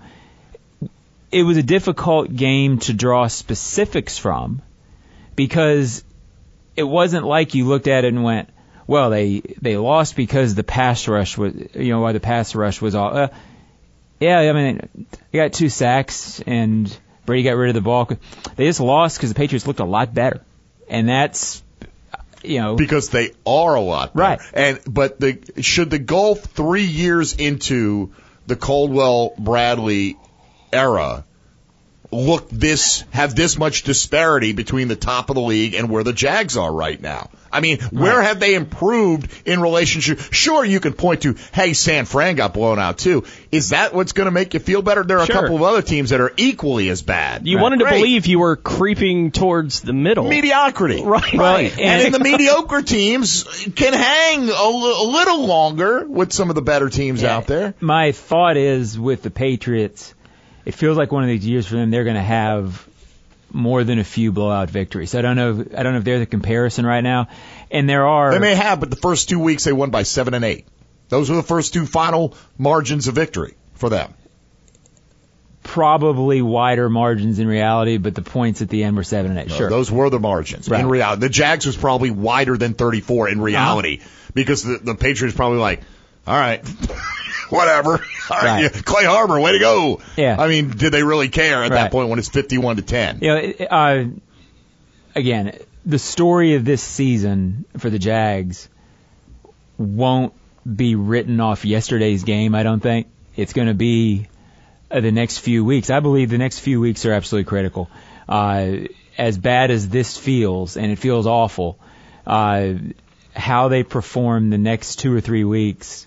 It was a difficult game to draw specifics from because it wasn't like you looked at it and went, well, they lost because the pass rush was, why the pass rush was all, I mean, they got 2 sacks and Brady got rid of the ball. They just lost because the Patriots looked a lot better. And that's, because they are a lot better. Right. But should the goal 3 years into the Caldwell-Bradley era have this much disparity between the top of the league and where the Jags are right now. I mean, where have they improved in relationship? Sure, you can point to, hey, San Fran got blown out too. Is that what's going to make you feel better? There are a couple of other teams that are equally as bad. You wanted to believe you were creeping towards the middle. Mediocrity. Right. And the mediocre teams can hang a little longer with some of the better teams out there. My thought is with the Patriots, it feels like one of these years for them, they're going to have more than a few blowout victories. I don't know if they're the comparison right now. And they may have, but the first 2 weeks they won by 7 and 8. Those were the first two final margins of victory for them. Probably wider margins in reality, but the points at the end were 7 and 8. Sure. Those were the margins in reality. The Jags was probably wider than 34 in reality because the Patriots probably like, all right, whatever. All right, Clay Harbor, way to go. Yeah. I mean, did they really care at that point when it's 51-10? Again, the story of this season for the Jags won't be written off yesterday's game, I don't think. It's going to be the next few weeks. I believe the next few weeks are absolutely critical. As bad as this feels, and it feels awful, how they perform the next 2 or 3 weeks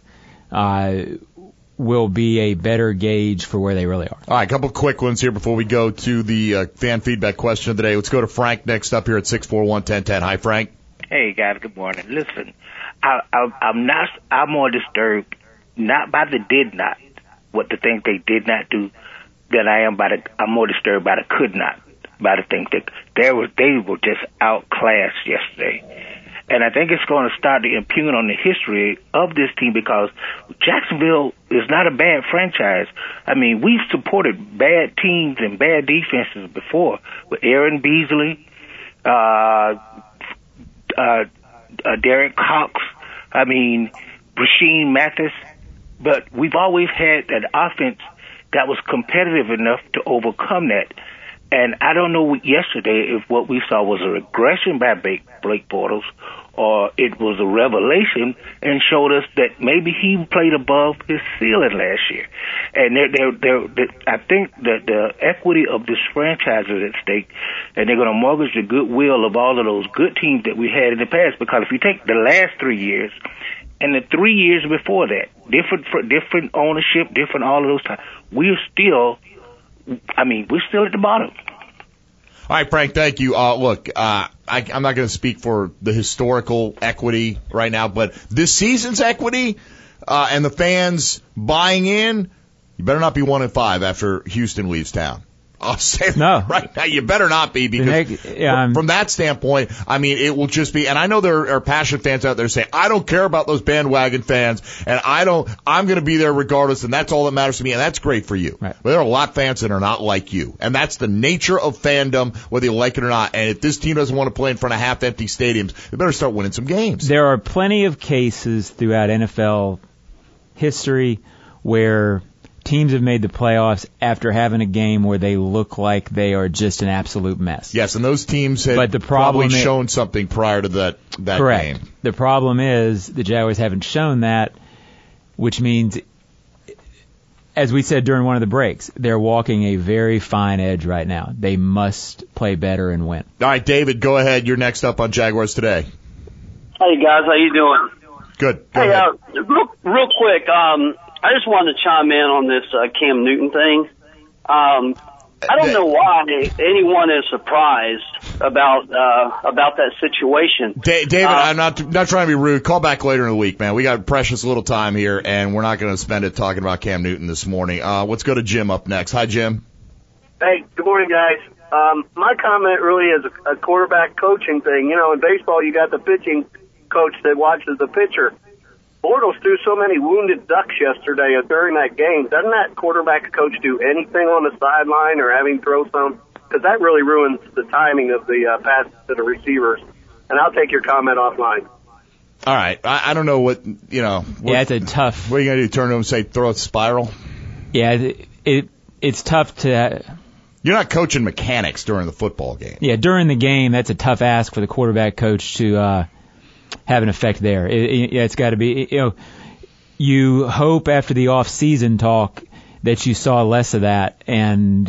will be a better gauge for where they really are. All right, a couple of quick ones here before we go to the fan feedback question of the day. Let's go to Frank next up here at 641-1010. Hi, Frank. Hey, guys. Good morning. Listen, I'm more disturbed not by the did not, what the things they did not do, than I am I'm more disturbed by the could not, by the things that they were just outclassed yesterday. And I think it's going to start to impugn on the history of this team because Jacksonville is not a bad franchise. I mean, we've supported bad teams and bad defenses before with Aaron Beasley, Derek Cox, Rasheem Mathis. But we've always had an offense that was competitive enough to overcome that. And I don't know yesterday if what we saw was a regression by Blake Bortles or it was a revelation and showed us that maybe he played above his ceiling last year. And I think that the equity of this franchise is at stake, and they're going to mortgage the goodwill of all of those good teams that we had in the past. Because if you take the last 3 years and the 3 years before that, different ownership, different all of those times, we're still at the bottom. All right, Frank, thank you. Look, I'm not going to speak for the historical equity right now, but this season's equity and the fans buying in, you better not be 1-5 after Houston leaves town. I'll say that right now. You better not be, because from that standpoint, it will just be, and I know there are passionate fans out there saying, I don't care about those bandwagon fans, and I'm going to be there regardless, and that's all that matters to me, and that's great for you. Right. But there are a lot of fans that are not like you, and that's the nature of fandom, whether you like it or not. And if this team doesn't want to play in front of half-empty stadiums, they better start winning some games. There are plenty of cases throughout NFL history where teams have made the playoffs after having a game where they look like they are just an absolute mess. Yes, and those teams had probably shown something prior to that correct. game. The problem is the Jaguars haven't shown that, which means, as we said during one of the breaks, they're walking a very fine edge right now. They must play better and win. All right, David, go ahead. You're next up on Jaguars Today. Hey, guys. How you doing? Good. Go ahead. Real quick, I just wanted to chime in on this Cam Newton thing. I don't know why anyone is surprised about that situation. David, I'm not trying to be rude. Call back later in the week, man. We got precious little time here, and we're not going to spend it talking about Cam Newton this morning. Let's go to Jim up next. Hi, Jim. Hey, good morning, guys. My comment really is a quarterback coaching thing. You know, in baseball, you got the pitching coach that watches the pitcher. Bortles threw so many wounded ducks yesterday during that game. Doesn't that quarterback coach do anything on the sideline or have him throw some? Because that really ruins the timing of the pass to the receivers. And I'll take your comment offline. All right. I don't know what. Yeah, it's a tough. What are you going to do, turn to him and say, throw a spiral? Yeah, it's tough to. You're not coaching mechanics during the football game. Yeah, during the game, that's a tough ask for the quarterback coach to have an effect there. It's got to be, you hope after the off-season talk that you saw less of that, and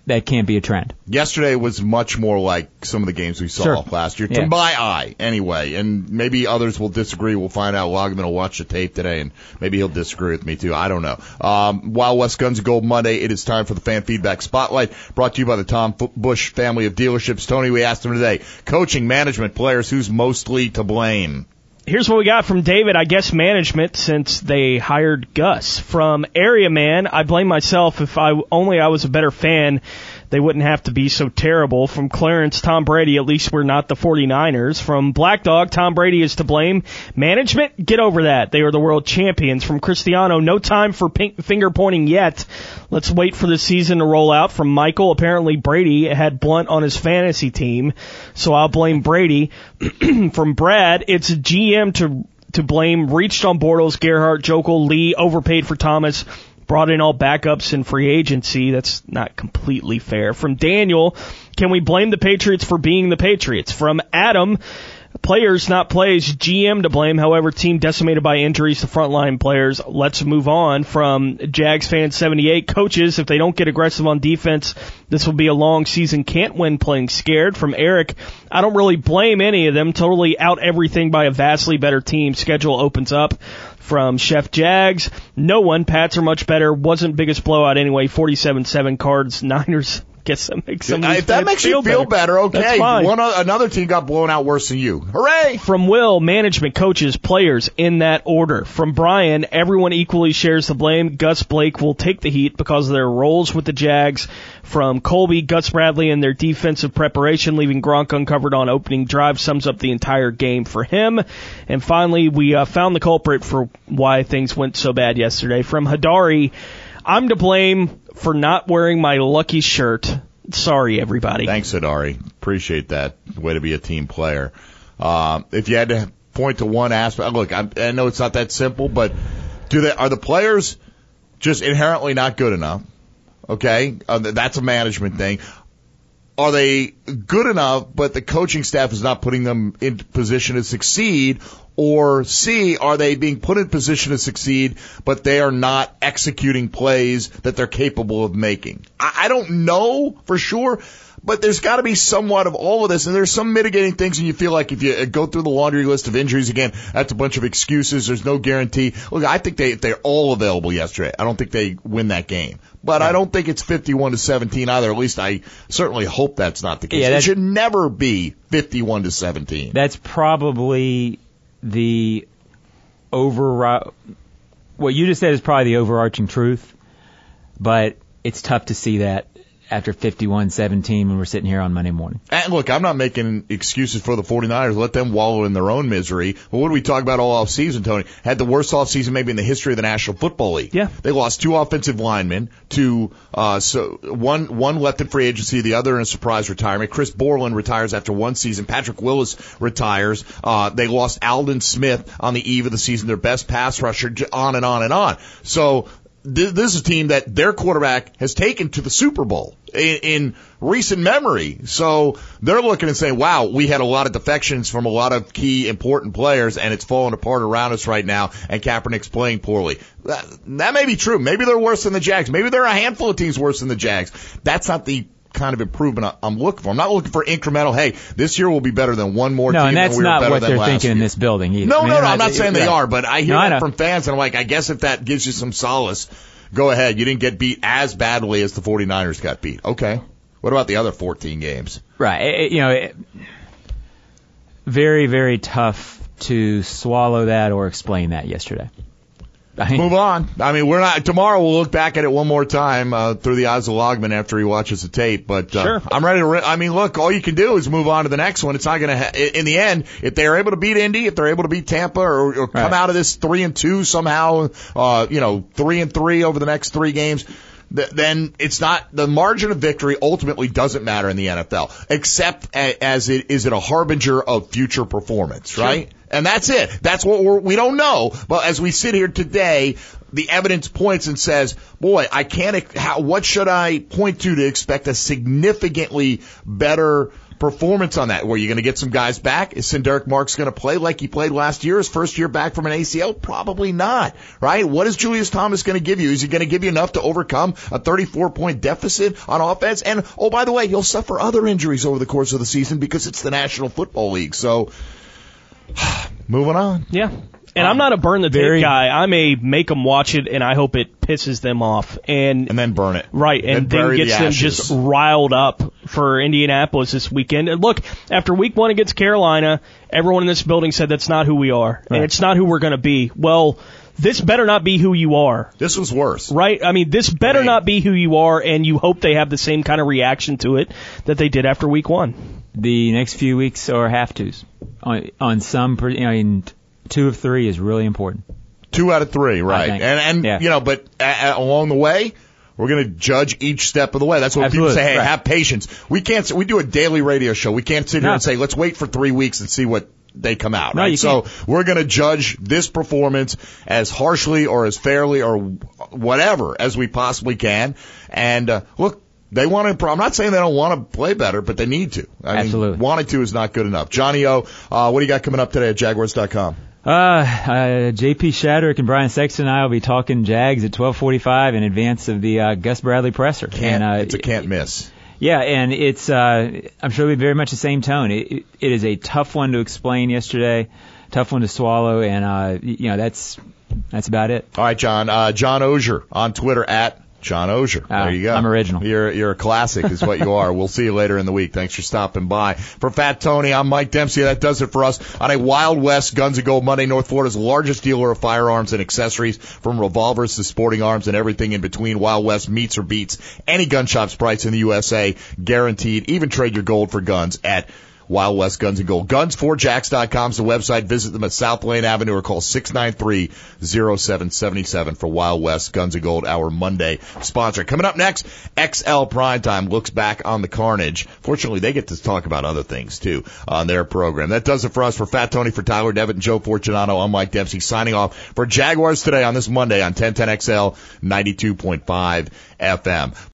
that can't be a trend. Yesterday was much more like some of the games we saw last year, to my eye, anyway. And maybe others will disagree. We'll find out. Logman will watch the tape today, and maybe he'll disagree with me, too. I don't know. Wild West Guns and Gold Monday, it is time for the Fan Feedback Spotlight, brought to you by the Tom Bush family of dealerships. Tony, we asked him today, coaching, management, players, who's mostly to blame? Here's what we got from David. I guess management, since they hired Gus. From Area Man, I blame myself. If I was a better fan, they wouldn't have to be so terrible. From Clarence, Tom Brady, at least we're not the 49ers. From Black Dog, Tom Brady is to blame. Management, get over that. They are the world champions. From Cristiano, no time for finger pointing yet. Let's wait for the season to roll out. From Michael, apparently Brady had Blunt on his fantasy team, so I'll blame Brady. From Brad, it's GM to blame. Reached on Bortles, Gerhardt, Jokel, Lee, overpaid for Thomas. Brought in all backups in free agency. That's not completely fair. From Daniel, can we blame the Patriots for being the Patriots? From Adam, players, not plays, GM to blame. However, team decimated by injuries to frontline players. Let's move on. From Jags fan 78, coaches, if they don't get aggressive on defense, this will be a long season. Can't win playing scared. From Eric, I don't really blame any of them. Totally out everything by a vastly better team. Schedule opens up. From Chef Jags, no one. Pats are much better. Wasn't biggest blowout anyway. 47-7 Cards. Niners. Guess that makes some. If that makes you feel better, okay. That's fine. Another team got blown out worse than you. Hooray! From Will, management, coaches, players, in that order. From Brian, everyone equally shares the blame. Gus Blake will take the heat because of their roles with the Jags. From Colby, Gus Bradley and their defensive preparation, leaving Gronk uncovered on opening drive, sums up the entire game for him. And finally, we found the culprit for why things went so bad yesterday. From Hadari, I'm to blame for not wearing my lucky shirt. Sorry, everybody. Thanks, Hadari. Appreciate that. Way to be a team player. If you had to point to one aspect, look, I know it's not that simple, but are the players just inherently not good enough? Okay, that's a management thing. Are they good enough, but the coaching staff is not putting them in position to succeed? Or C, are they being put in position to succeed, but they are not executing plays that they're capable of making? I don't know for sure, but there's got to be somewhat of all of this, and there's some mitigating things, and you feel like if you go through the laundry list of injuries, again, that's a bunch of excuses. There's no guarantee. Look, I think they're all available yesterday. I don't think they win that game. But I don't think it's 51-17 either. At least I certainly hope that's not the case. It should never be 51-17. That's probably the what you just said is probably the overarching truth, but it's tough to see that after 51-17 when we're sitting here on Monday morning. And look, I'm not making excuses for the 49ers. Let them wallow in their own misery. Well, what did we talk about all offseason, Tony? Had the worst offseason maybe in the history of the National Football League. Yeah. They lost 2 offensive linemen to one left in free agency, the other in a surprise retirement. Chris Borland retires after 1 season. Patrick Willis retires. They lost Aldon Smith on the eve of the season, their best pass rusher, on and on and on. So this is a team that their quarterback has taken to the Super Bowl in recent memory. So they're looking and saying, wow, we had a lot of defections from a lot of key important players, and it's falling apart around us right now, and Kaepernick's playing poorly. That may be true. Maybe they're worse than the Jags. Maybe there are a handful of teams worse than the Jags. That's not the kind of improvement I'm looking for. I'm not looking for incremental, hey, this year will be better than one more team. No, and that's than we were not better what than they're last thinking year. in this building either. No, I'm not saying they are, but I hear that from fans, and I'm like, I guess if that gives you some solace, go ahead. You didn't get beat as badly as the 49ers got beat. Okay. What about the other 14 games? Right. Very, very tough to swallow that or explain that yesterday. Move on. I mean, tomorrow we'll look back at it one more time through the eyes of Logman after he watches the tape. But sure. I'm ready to. Look, all you can do is move on to the next one. It's not going to. In the end, if they're able to beat Indy, if they're able to beat Tampa, or come out of this 3-2 somehow, 3-3 over the next 3 games, then it's not, the margin of victory ultimately doesn't matter in the NFL, except as is it a harbinger of future performance, right? Sure. And that's it. That's what we don't know. But as we sit here today, the evidence points and says, boy, what should I point to expect a significantly better performance on that. Where you're going to get some guys back? Is Sinderic Marks going to play like he played last year, his first year back from an ACL? Probably not, right? What is Julius Thomas going to give you? Is he going to give you enough to overcome a 34-point deficit on offense? And, oh, by the way, he'll suffer other injuries over the course of the season because it's the National Football League. So, moving on. Yeah. And I'm not a burn the tape guy. I'm a make them watch it, and I hope it pisses them off. And then burn it. Right, and then gets them just riled up for Indianapolis this weekend. And look, after week 1 against Carolina, everyone in this building said that's not who we are, and it's not who we're going to be. Well, this better not be who you are. This was worse. Right? I mean, this better not be who you are, and you hope they have the same kind of reaction to it that they did after week 1. The next few weeks are have-tos. On some, 2 of 3 is really important. 2 out of 3, right? And you know, but along the way, we're going to judge each step of the way. That's what people say. Hey, have patience. We do a daily radio show. We can't sit here and say, let's wait for 3 weeks and see what they come out. Right? So we're going to judge this performance as harshly or as fairly or whatever as we possibly can. And look. They want to. I'm not saying they don't want to play better, but they need to. I mean, wanted to is not good enough. Johnny O, what do you got coming up today at Jaguars.com? JP Shadrick and Brian Sexton and I will be talking Jags at 12:45 in advance of the Gus Bradley presser. It's a can't miss. Yeah, and it's I'm sure it'll be very much the same tone. It is a tough one to explain yesterday, tough one to swallow, and that's about it. All right, John. John Ogier on Twitter at John Ogier. There you go. I'm original. You're a classic is what you are. We'll see you later in the week. Thanks for stopping by. For Fat Tony, I'm Mike Dempsey. That does it for us on a Wild West Guns and Gold Monday. North Florida's largest dealer of firearms and accessories, from revolvers to sporting arms and everything in between. Wild West meets or beats any gun shop's price in the USA. Guaranteed. Even trade your gold for guns at Wild West Guns and Gold. Guns4Jacks.com is the website. Visit them at South Lane Avenue or call 693-0777 for Wild West Guns and Gold, our Monday sponsor. Coming up next, XL Primetime looks back on the carnage. Fortunately, they get to talk about other things, too, on their program. That does it for us. For Fat Tony, for Tyler Devitt and Joe Fortunato, I'm Mike Dempsey signing off for Jaguars Today on this Monday on 1010XL 92.5 FM.